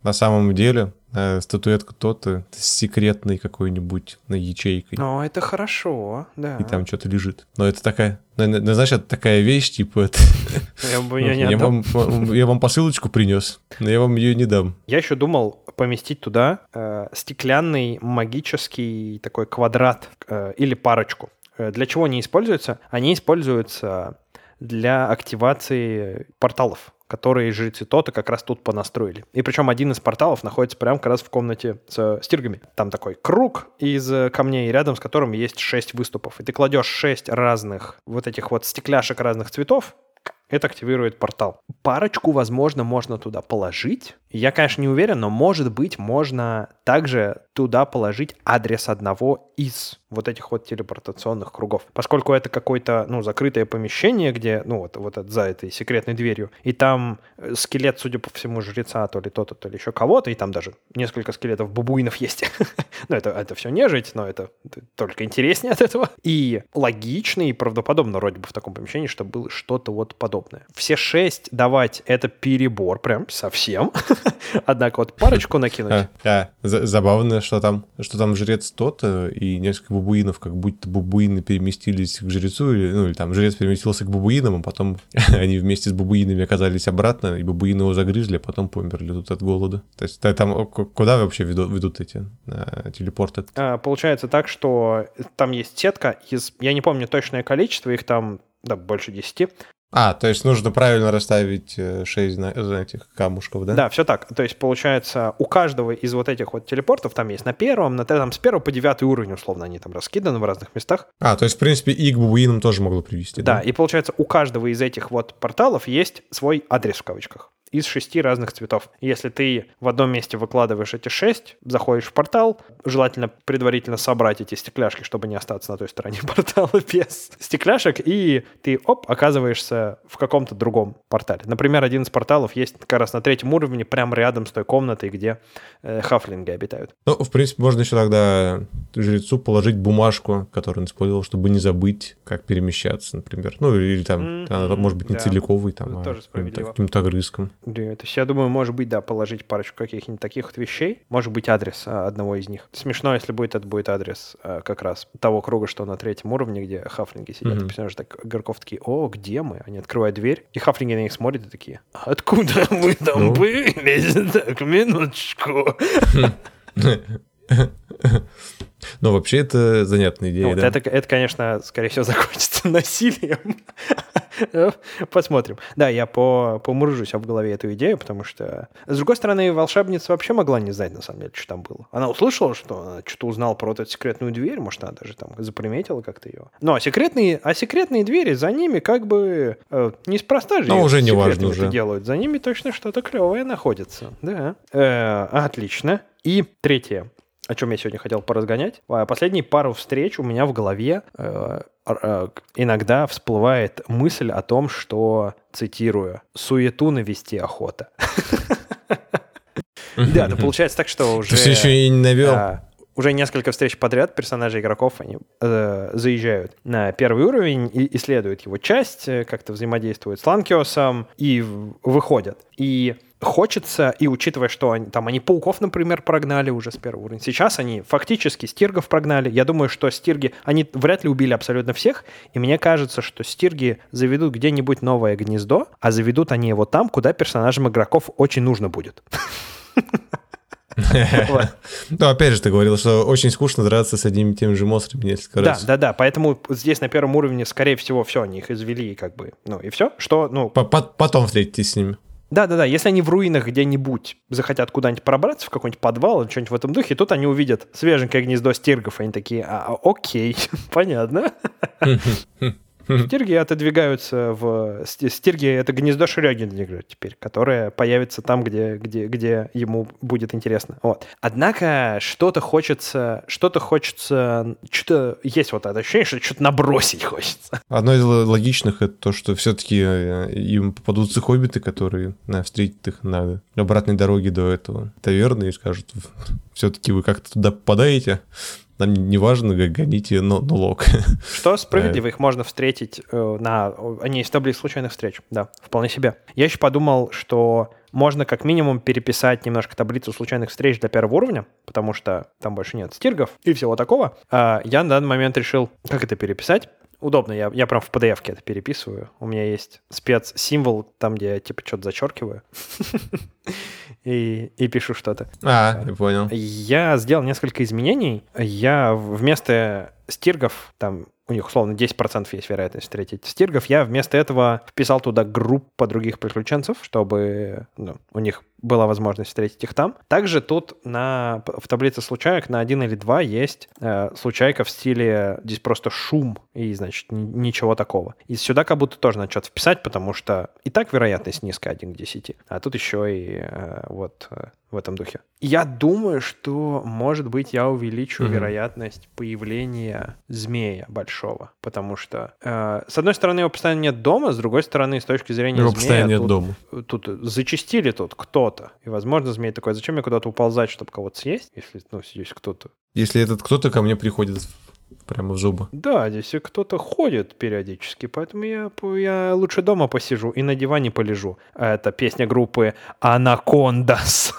на самом деле э, статуэтка то-то с секретной какой-нибудь на ячейкой. Ну, это хорошо, да. И там что-то лежит. Но это такая, ну, ну, знаешь, это такая вещь, типа... Это... Я бы ее не я, отдам. вам, я вам посылочку принес, но я вам ее не дам. Я еще думал поместить туда э, стеклянный магический такой квадрат э, или парочку. Э, для чего они используются? Они используются для активации порталов, которые жрецы Тота как раз тут понастроили. И причем один из порталов находится прямо как раз в комнате с стиргами. Там такой круг из камней, рядом с которым есть шесть выступов. И ты кладешь шесть разных вот этих вот стекляшек разных цветов, это активирует портал. Парочку, возможно, можно туда положить. Я, конечно, не уверен, но, может быть, можно также туда положить адрес одного из вот этих вот телепортационных кругов. Поскольку это какое-то, ну, закрытое помещение, где, ну, вот, вот это, за этой секретной дверью, и там скелет, судя по всему, жреца, то ли то-то, то ли еще кого-то, и там даже несколько скелетов бабуинов есть. Ну, это, это все нежить, но это только интереснее от этого. И логично и правдоподобно вроде бы в таком помещении, чтобы было что-то вот подобное. Все шесть давать — это перебор прям совсем. Однако вот парочку накинуть... А, а, забавно, что там, что там жрец тот-то, и несколько бабуинов, как будто бабуины переместились к жрецу, или, ну, или там жрец переместился к бабуинам, а потом они вместе с бабуинами оказались обратно, и бабуины его загрызли, а потом померли тут от голода. То есть там куда вообще ведут, ведут эти а, телепорты? А, получается так, что там есть сетка из... Я не помню точное количество, их там, да, больше десяти. А, то есть нужно правильно расставить шесть этих камушков, да? Да, все так. То есть, получается, у каждого из вот этих вот телепортов, там есть на первом, на там с первого по девятый уровень, условно, они там раскиданы в разных местах. А, то есть, в принципе, и к бабуинам тоже могло привести, да? Да, и получается, у каждого из этих вот порталов есть свой адрес в кавычках из шести разных цветов. Если ты в одном месте выкладываешь эти шесть, заходишь в портал, желательно предварительно собрать эти стекляшки, чтобы не остаться на той стороне портала без стекляшек, и ты, оп, оказываешься в каком-то другом портале. Например, один из порталов есть как раз на третьем уровне, прямо рядом с той комнатой, где э, хафлинги обитают. Ну, в принципе, можно еще тогда жрецу положить бумажку, которую он использовал, чтобы не забыть, как перемещаться, например. Ну, или там, mm-hmm, она, может быть, не да, целиковый, там, а каким-то, каким-то огрызком. Да, то есть я думаю, может быть, да, положить парочку каких-нибудь таких вот вещей. Может быть, адрес а, одного из них. Смешно, если будет, это будет адрес а, как раз того круга, что на третьем уровне, где хафлинги сидят. Mm-hmm. И персонажи так, игроков такие: о, где мы? Они открывают дверь, и хафлинги на них смотрят и такие: откуда вы там ну? были? Так, минуточку. Ну, вообще, это занятная идея, вот да? Это, это, конечно, скорее всего, закончится насилием. Посмотрим. Да, я по, помуржусь в голове эту идею, потому что... С другой стороны, волшебница вообще могла не знать, на самом деле, что там было. Она услышала, что она что-то узнала про эту секретную дверь, может, она даже там заприметила как-то ее. Ну, а секретные, а секретные двери, за ними как бы э, неспроста же. Ну, уже не важно уже. Делают. За ними точно что-то клевое находится. Да. Э, отлично. И третье, о чем я сегодня хотел поразгонять. Последние пару встреч у меня в голове э, э, иногда всплывает мысль о том, что, цитирую, «суету навести охота». Да, это получается так, что уже... Ты все еще и не навел. Уже несколько встреч подряд персонажи игроков, они э, заезжают на первый уровень и исследуют его часть, как-то взаимодействуют с Ланкиосом и в- выходят. И хочется, и учитывая, что они, там они пауков, например, прогнали уже с первого уровня, сейчас они фактически стиргов прогнали. Я думаю, что стирги, они вряд ли убили абсолютно всех, и мне кажется, что стирги заведут где-нибудь новое гнездо, а заведут они его там, куда персонажам игроков очень нужно будет. Ну, опять же, ты говорил, что очень скучно драться с одними и теми же монстрами несколько раз. Да, да, да, поэтому здесь на первом уровне, скорее всего, все, они их извели, как бы, ну, и все, что, ну... Потом встретитесь с ними. Да-да-да, если они в руинах где-нибудь захотят куда-нибудь пробраться, в какой-нибудь подвал или что-нибудь в этом духе, тут они увидят свеженькое гнездо стиргов, и они такие: а, окей, понятно. Стирги отодвигаются в... Стирги — это гнездо Шрёдингера теперь, которое появится там, где, где, где ему будет интересно. Вот. Однако что-то хочется... Что-то хочется... Что-то... Есть вот это ощущение, что что-то набросить хочется. Одно из логичных — это то, что все-таки им попадутся хоббиты, которые на, встретят их на обратной дороге до этого таверны и скажут: все-таки вы как-то туда попадаете, Нам не важно, гоните налог. Что справедливо, их можно встретить э, на... Они из таблиц случайных встреч, да, вполне себе. Я еще подумал, что можно как минимум переписать немножко таблицу случайных встреч для первого уровня, потому что там больше нет стиргов и всего такого. А я на данный момент решил, как это переписать. Удобно, я, я прям в пи ди эф-ке это переписываю. У меня есть спецсимвол, там, где я типа что-то зачеркиваю и, и пишу что-то. А, я понял. Я сделал несколько изменений. Я вместо стиргов, там у них условно десять процентов есть вероятность встретить стиргов, я вместо этого вписал туда группу других приключенцев, чтобы ну, у них была возможность встретить их там. Также тут на, в таблице случаек на один или два есть э, случайка в стиле здесь просто шум и, значит, н- ничего такого. И сюда как будто тоже надо что-то вписать, потому что и так вероятность низкая один к десяти, а тут еще и э, вот э, в этом духе. Я думаю, что, может быть, я увеличу mm-hmm. вероятность появления змея большого, потому что, э, с одной стороны, его постоянно нет дома, с другой стороны, с точки зрения его змея... постоянно нет тут, дома. Тут зачастили тут кто-то, и, возможно, змей такой, зачем мне куда-то уползать, чтобы кого-то съесть, если ну, здесь кто-то... Если этот кто-то ко мне приходит прямо в зубы. Да, здесь кто-то ходит периодически, поэтому я, я лучше дома посижу и на диване полежу. Это песня группы «Анакондас».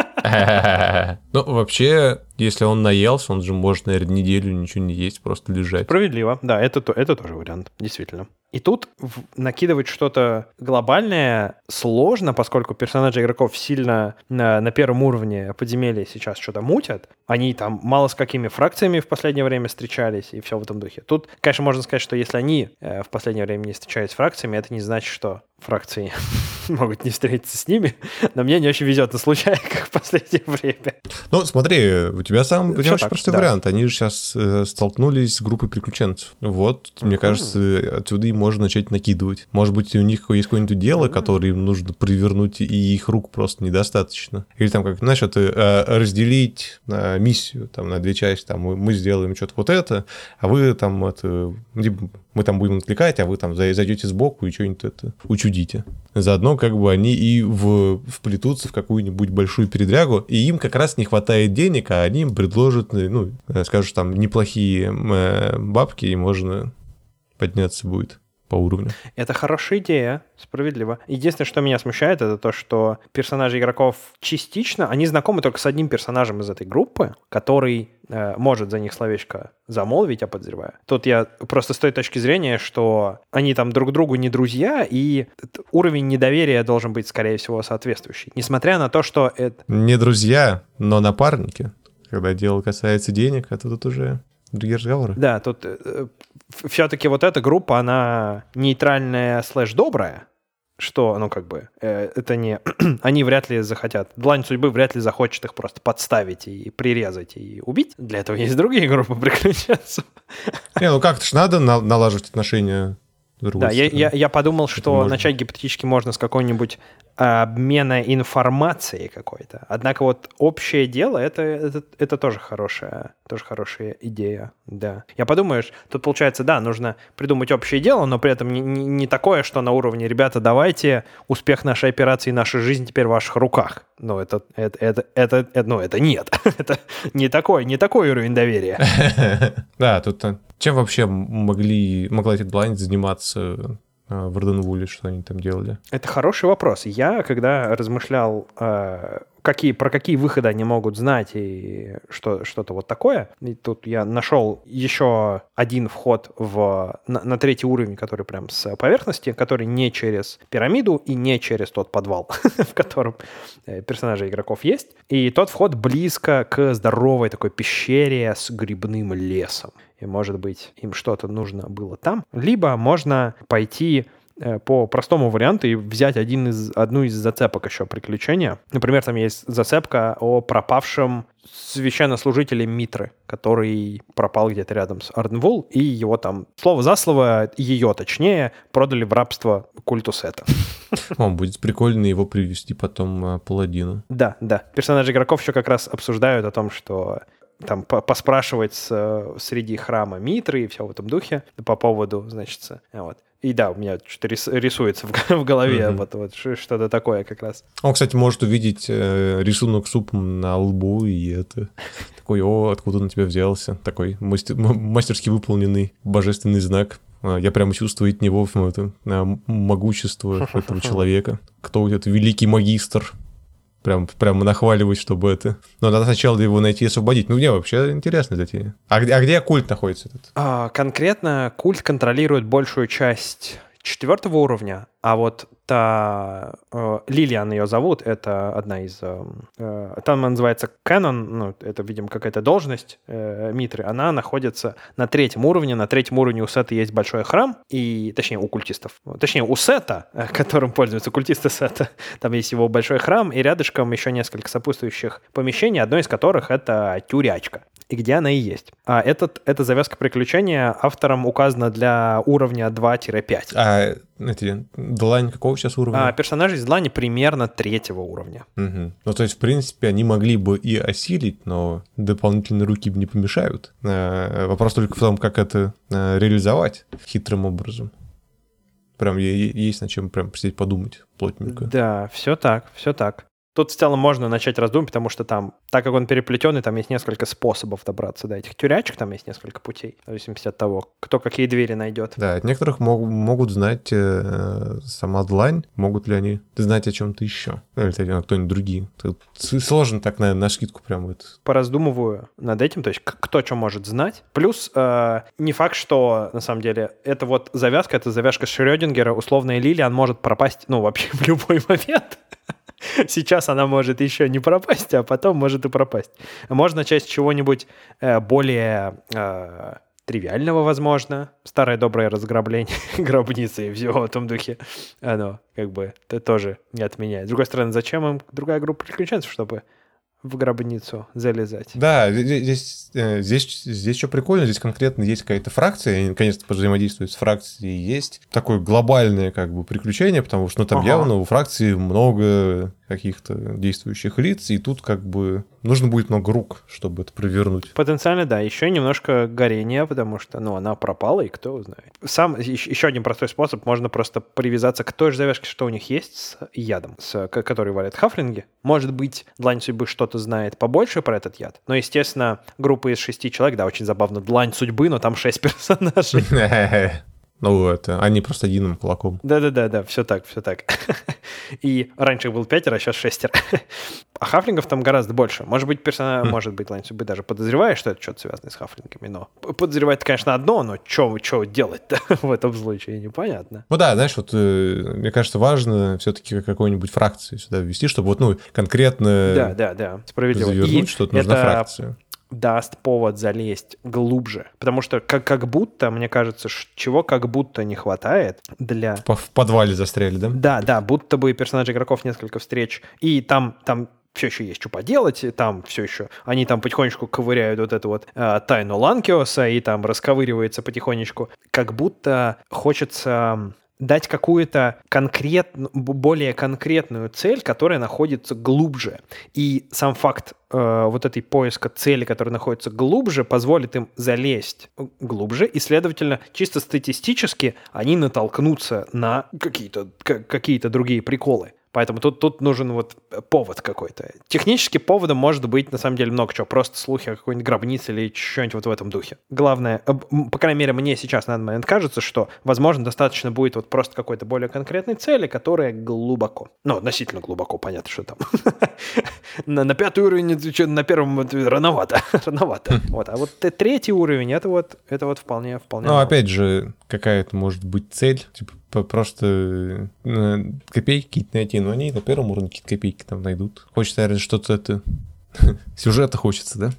Ну, вообще, если он наелся, он же может, наверное, неделю ничего не есть, просто лежать. Справедливо, да, это, это тоже вариант, действительно. И тут накидывать что-то глобальное сложно, поскольку персонажи игроков сильно на, на первом уровне подземелья сейчас что-то мутят. Они там мало с какими фракциями в последнее время встречались и все в этом духе. Тут, конечно, можно сказать, что если они э, в последнее время не встречались с фракциями, это не значит, что фракции могут не встретиться с ними, но мне не очень везет на случайках в последнее время. Ну, смотри, у тебя сам у тебя очень так, простой да. вариант. Они же сейчас э, столкнулись с группой приключенцев. Вот, uh-huh. мне кажется, отсюда и можно начать накидывать. Может быть, у них есть какое-нибудь дело, uh-huh. которое им нужно привернуть, и их рук просто недостаточно. Или там, как, знаешь, это э, разделить э, миссию там, на две части. Там, мы, мы сделаем что-то вот это, а вы там это... Мы там будем отвлекать, а вы там зайдете сбоку и что-нибудь это учудите. Заодно как бы они и в, вплетутся в какую-нибудь большую передрягу, и им как раз не хватает денег, а они им предложат, ну, скажут, там, неплохие бабки, и можно подняться будет по уровню. Это хорошая идея, справедливо. Единственное, что меня смущает, это то, что персонажи игроков частично, они знакомы только с одним персонажем из этой группы, который э, может за них словечко замолвить, я подозреваю. Тут я просто с той точки зрения, что они там друг другу не друзья, и уровень недоверия должен быть, скорее всего, соответствующий. Несмотря на то, что это... Не друзья, но напарники. Когда дело касается денег, это тут уже... другие разговоры. Да, тут э, все-таки вот эта группа, она нейтральная слэш-добрая, что, ну, как бы, э, это не... Они вряд ли захотят... Длань судьбы вряд ли захочет их просто подставить и прирезать и убить. Для этого есть другие группы приключенцев. Не, ну как-то ж надо на- налаживать отношения. Да, я, я, я подумал, что можно. Начать гипотетически можно с какой-нибудь обмена информацией какой-то. Однако вот общее дело это, это, это тоже хорошая, тоже хорошая идея. Да. Я подумаю, тут получается, да, нужно придумать общее дело, но при этом не, не, не такое, что на уровне ребята, давайте, успех нашей операции, наша жизнь теперь в ваших руках. Ну, это, это, это, это, это, ну, это нет. Это не такой, не такой уровень доверия. Да, тут чем вообще могли, могла эта Blind заниматься в Роденвуле, что они там делали? Это хороший вопрос. Я, когда размышлял, какие, про какие выходы они могут знать и что, что-то вот такое, и тут я нашел еще один вход в, на, на третий уровень, который прям с поверхности, который не через пирамиду и не через тот подвал, в котором персонажи игроков есть. И тот вход близко к здоровой такой пещере с грибным лесом. И, может быть, им что-то нужно было там. Либо можно пойти э, по простому варианту и взять один из, одну из зацепок еще приключения. Например, там есть зацепка о пропавшем священнослужителе Митры, который пропал где-то рядом с Арденвул, и его там, слово за слово, ее точнее, продали в рабство культу Сета. О, будет прикольно его привести потом э, паладину. Да, да. Персонажи игроков еще как раз обсуждают о том, что там поспрашивать с, среди храма Митры и все в этом духе по поводу, значит, вот. И да, у меня что-то рисуется в голове mm-hmm. вот, вот что-то такое как раз. Он, кстати, может увидеть э, рисунок супом на лбу, и это такой, о, откуда он у тебя взялся? Такой мастер, мастерски выполненный божественный знак. Я прямо чувствую от него это, могущество этого человека. Кто этот великий магистр? Прям, прям нахваливать, чтобы это... Но надо сначала его найти и освободить. Ну, мне вообще интересно затея. А где, а где культ находится этот? А, конкретно культ контролирует большую часть четвертого уровня, а вот та... Э, Лилиан ее зовут, это одна из... Э, там она называется Canon, ну, это, видимо, какая-то должность э, Митры, она находится на третьем уровне. На третьем уровне у Сета есть большой храм, и, точнее, у культистов. Точнее, у Сета, которым пользуются культисты Сета, там есть его большой храм, и рядышком еще несколько сопутствующих помещений, одно из которых это тюрячка. И где она и есть. А этот, эта завязка приключения автором указана для уровня два-пять. А эти длань какого сейчас уровня? А персонажи из длани примерно третьего уровня. Угу. Ну, то есть, в принципе, они могли бы и осилить, но дополнительные руки не помешают. А, вопрос только в том, как это а, реализовать хитрым образом. Прям есть над чем прям сидеть подумать плотненько. Да, все так, все так. Тут в целом можно начать раздумать, потому что там, так как он переплетенный, там есть несколько способов добраться до этих тюрячек, там есть несколько путей, в зависимости от того, кто какие двери найдет. Да, от некоторых мог, могут знать э, сама длань, могут ли они знать о чем-то еще, или кто-нибудь другие. Тут сложно так, наверное, на скидку прям вот. Пораздумываю над этим, то есть кто что может знать. Плюс э, не факт, что на самом деле это вот завязка, это завязка Шрёдингера, условная Лилиан может пропасть, ну, вообще в любой момент. Сейчас она может еще не пропасть, а потом может и пропасть. Можно начать с чего-нибудь э, более э, тривиального, возможно. Старое доброе разграбление гробницы и все в том духе. Оно как бы это тоже не отменяет. С другой стороны, зачем им другая группа приключенцев, чтобы в гробницу залезать? Да, здесь, здесь, здесь что прикольно, здесь конкретно есть какая-то фракция, они наконец-то взаимодействуют с фракцией, есть такое глобальное как бы приключение, потому что ну, там ага. явно у фракции много каких-то действующих лиц, и тут как бы нужно будет много рук, чтобы это провернуть. Потенциально, да. Еще немножко горения, потому что, ну, она пропала, и кто знает. Сам, еще один простой способ, можно просто привязаться к той же завязке, что у них есть с ядом, с, который валят хафлинги. Может быть, Длань Судьбы что-то знает побольше про этот яд, но, естественно, группа из шести человек, да, очень забавно, Длань Судьбы, но там шесть персонажей. Ну, это они просто единым кулаком. Да-да-да, все так, все так. И раньше был пятеро, а сейчас шестеро. А хафлингов там гораздо больше. Может быть, персонаж, mm. может быть, Длань Судьбы даже подозревает, что это что-то связано с хафлингами, но подозревает, конечно, одно, но что делать-то в этом случае, непонятно. Ну да, знаешь, вот мне кажется, важно все-таки какую-нибудь фракцию сюда ввести, чтобы вот, ну, конкретно да, да, да, справедливо. завернуть что-то, нужна фракция. Даст повод залезть глубже. Потому что как, как будто, мне кажется, чего как будто не хватает для... В подвале застряли, да? Да, да, будто бы персонажи игроков несколько встреч. И там, там все еще есть что поделать, там все еще... Они там потихонечку ковыряют вот эту вот э, тайну Ланкиоса, и там расковыривается потихонечку. Как будто хочется... дать какую-то конкретную, более конкретную цель, которая находится глубже. И сам факт э, вот этой поиска цели, которая находится глубже, позволит им залезть глубже, и, следовательно, чисто статистически они натолкнутся на какие-то, какие-то другие приколы. Поэтому тут, тут нужен вот повод какой-то. Технически поводом может быть, на самом деле, много чего. Просто слухи о какой-нибудь гробнице или что-нибудь вот в этом духе. Главное, по крайней мере, мне сейчас на данный момент кажется, что, возможно, достаточно будет вот просто какой-то более конкретной цели, которая глубоко. Ну, относительно глубоко, понятно, что там. На пятый уровень, на первом рановато. Рановато. Вот. А вот третий уровень, это вот вполне вполне. Ну, опять же, какая-то может быть цель, типа, просто э, копейки какие-то найти, но они на первом уровне какие-то копейки там найдут. Хочется, наверное, что-то это... Сюжета хочется, да?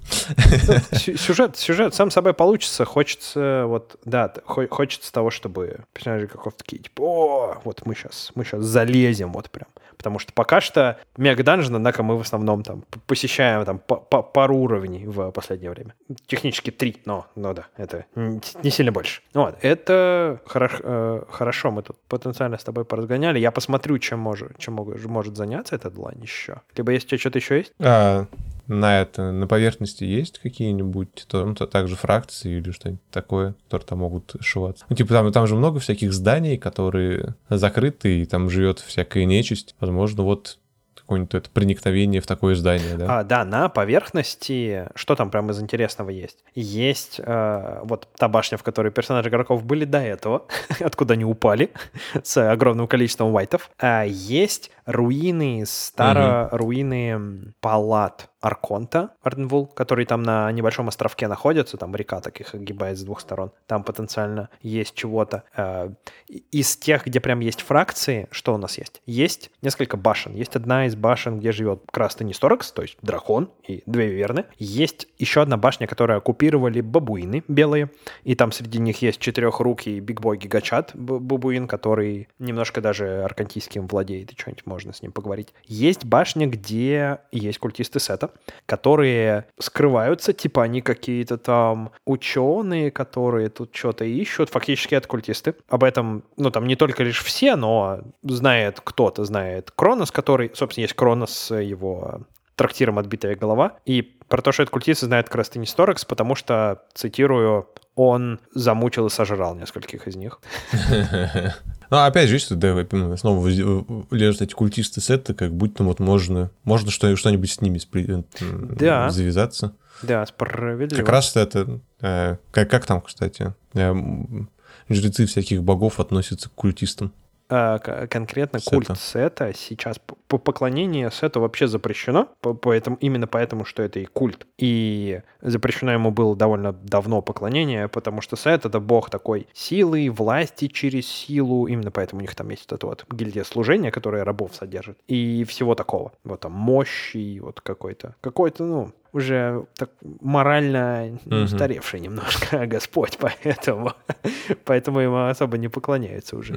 Сюжет, сюжет сам собой получится. Хочется, вот, да, хочется того, чтобы персонажи какого-то такие, типа, о, вот мы сейчас, мы сейчас залезем, вот прям. Потому что пока что мега-данжен, однако мы в основном там посещаем там пару уровней в последнее время. Технически три, но, но да, это не сильно больше. Вот, это хорошо, хорошо, мы тут потенциально с тобой поразгоняли. Я посмотрю, чем, может, чем может заняться эта длань еще. Либо если у тебя что-то еще есть? А, на это, на поверхности есть какие-нибудь, то, ну, то также фракции или что-нибудь такое, которые там могут сшиваться? Ну, типа, там, там же много всяких зданий, которые закрыты, и там живет всякая нечисть. Возможно, вот какое-нибудь это проникновение в такое здание, да? А, да, на поверхности, что там прям из интересного есть? Есть э, вот та башня, в которой персонажи игроков были до этого, откуда они упали, с огромным количеством вайтов. А есть руины, старо-руины палат Арконта, Арденвул, который там на небольшом островке находится, там река таких огибает с двух сторон, там потенциально есть чего-то. Из тех, где прям есть фракции, что у нас есть? Есть несколько башен. Есть одна из башен, где живет Красный Несторакс, то есть дракон, и две виверны. Есть еще одна башня, которую оккупировали бабуины белые, и там среди них есть четырехрукий бигбой гигачат бабуин, который немножко даже аркантийским владеет, и что-нибудь можно с ним поговорить. Есть башня, где есть культисты Сета, которые скрываются, типа они какие-то там ученые, которые тут что-то ищут, фактически это культисты. Об этом, ну, там не только лишь все, но знает кто-то, знает Кронос, который, собственно, есть Кронос с его трактиром «Отбитая голова», и про то, что это культисты, знает Красный Несторакс, потому что, цитирую, он замучил и сожрал нескольких из них. Ну, опять же, что да, снова лежат эти культисты Сета, как будто вот можно, можно что-нибудь с ними да. завязаться. Да, справедливо. Как раз это, э, как, как там, кстати, э, жрецы всяких богов относятся к культистам. А, конкретно Сета. Культ Сета сейчас, по поклонение Сету вообще запрещено, поэтому, именно поэтому, что это и культ. И запрещено ему было довольно давно поклонение, потому что Сет — это бог такой силы, власти через силу, именно поэтому у них там есть вот это вот гильдия служения, которая рабов содержит, и всего такого. Вот там мощи, вот какой-то, какой-то, ну, уже так морально uh-huh. устаревший немножко Господь, поэтому, поэтому ему особо не поклоняются уже.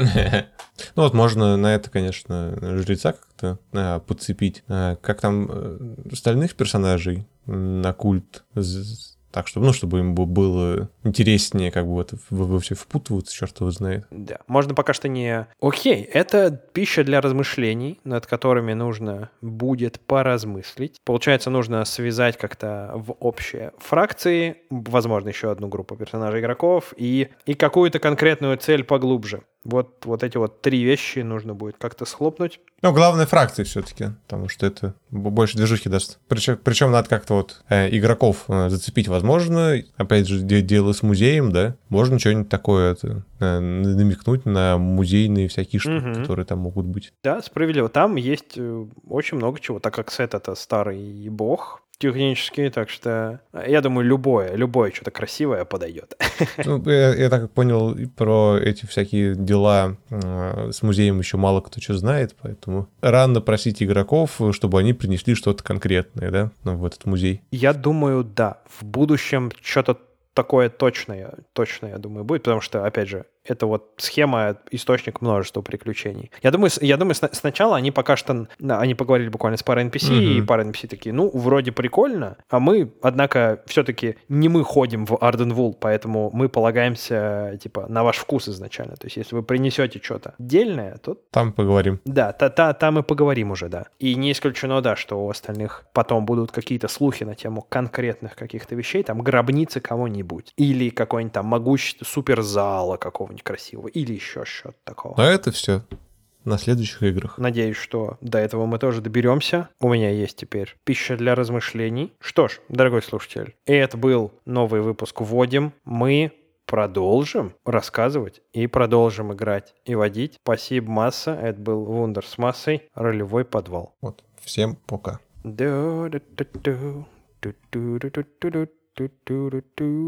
Ну вот можно на это, конечно, жреца как-то а, подцепить. А, как там остальных персонажей на культ, так чтобы, ну, чтобы им было интереснее, как бы вот во все впутываться, черт его знает. Да, можно пока что не... Окей, это пища для размышлений, над которыми нужно будет поразмыслить. Получается, нужно связать как-то в общие фракции, возможно, еще одну группу персонажей игроков и, и какую-то конкретную цель поглубже. Вот, вот эти вот три вещи нужно будет как-то схлопнуть. Ну, главное фракции все-таки, потому что это больше движухи даст. Причем, причем надо как-то вот э, игроков э, зацепить возможно. Опять же, дело с музеем, да? Можно что-нибудь такое это, э, намекнуть на музейные всякие штуки, угу. которые там могут быть. Да, справедливо. Там есть очень много чего, так как Сет — это старый бог технически, так что я думаю, любое, любое что-то красивое подойдет. Ну, я, я так понял, про эти всякие дела э, с музеем еще мало кто что знает, поэтому рано просить игроков, чтобы они принесли что-то конкретное, да, ну, в этот музей. Я думаю, да. В будущем что-то такое точное, точное, я думаю, будет, потому что, опять же, это вот схема, источник множества приключений. Я думаю, я думаю, сначала они пока что... Они поговорили буквально с парой эн пи си, mm-hmm. и пара эн пи си такие, ну, вроде прикольно, а мы, однако, все-таки не мы ходим в Арденвул, поэтому мы полагаемся, типа, на ваш вкус изначально. То есть, если вы принесете что-то отдельное, то... Там поговорим. Да, та, та, там и поговорим уже, да. И не исключено, да, что у остальных потом будут какие-то слухи на тему конкретных каких-то вещей, там, гробницы кого-нибудь, или какой-нибудь там могущество суперзала какого-нибудь красивого, или еще что-то такого. А это все на следующих играх. Надеюсь, что до этого мы тоже доберемся. У меня есть теперь пища для размышлений. Что ж, дорогой слушатель, это был новый выпуск «Вводим». Мы продолжим рассказывать и продолжим играть и водить. Спасибо, масса. Это был Вундер с массой. Ролевой подвал. Вот. Всем пока.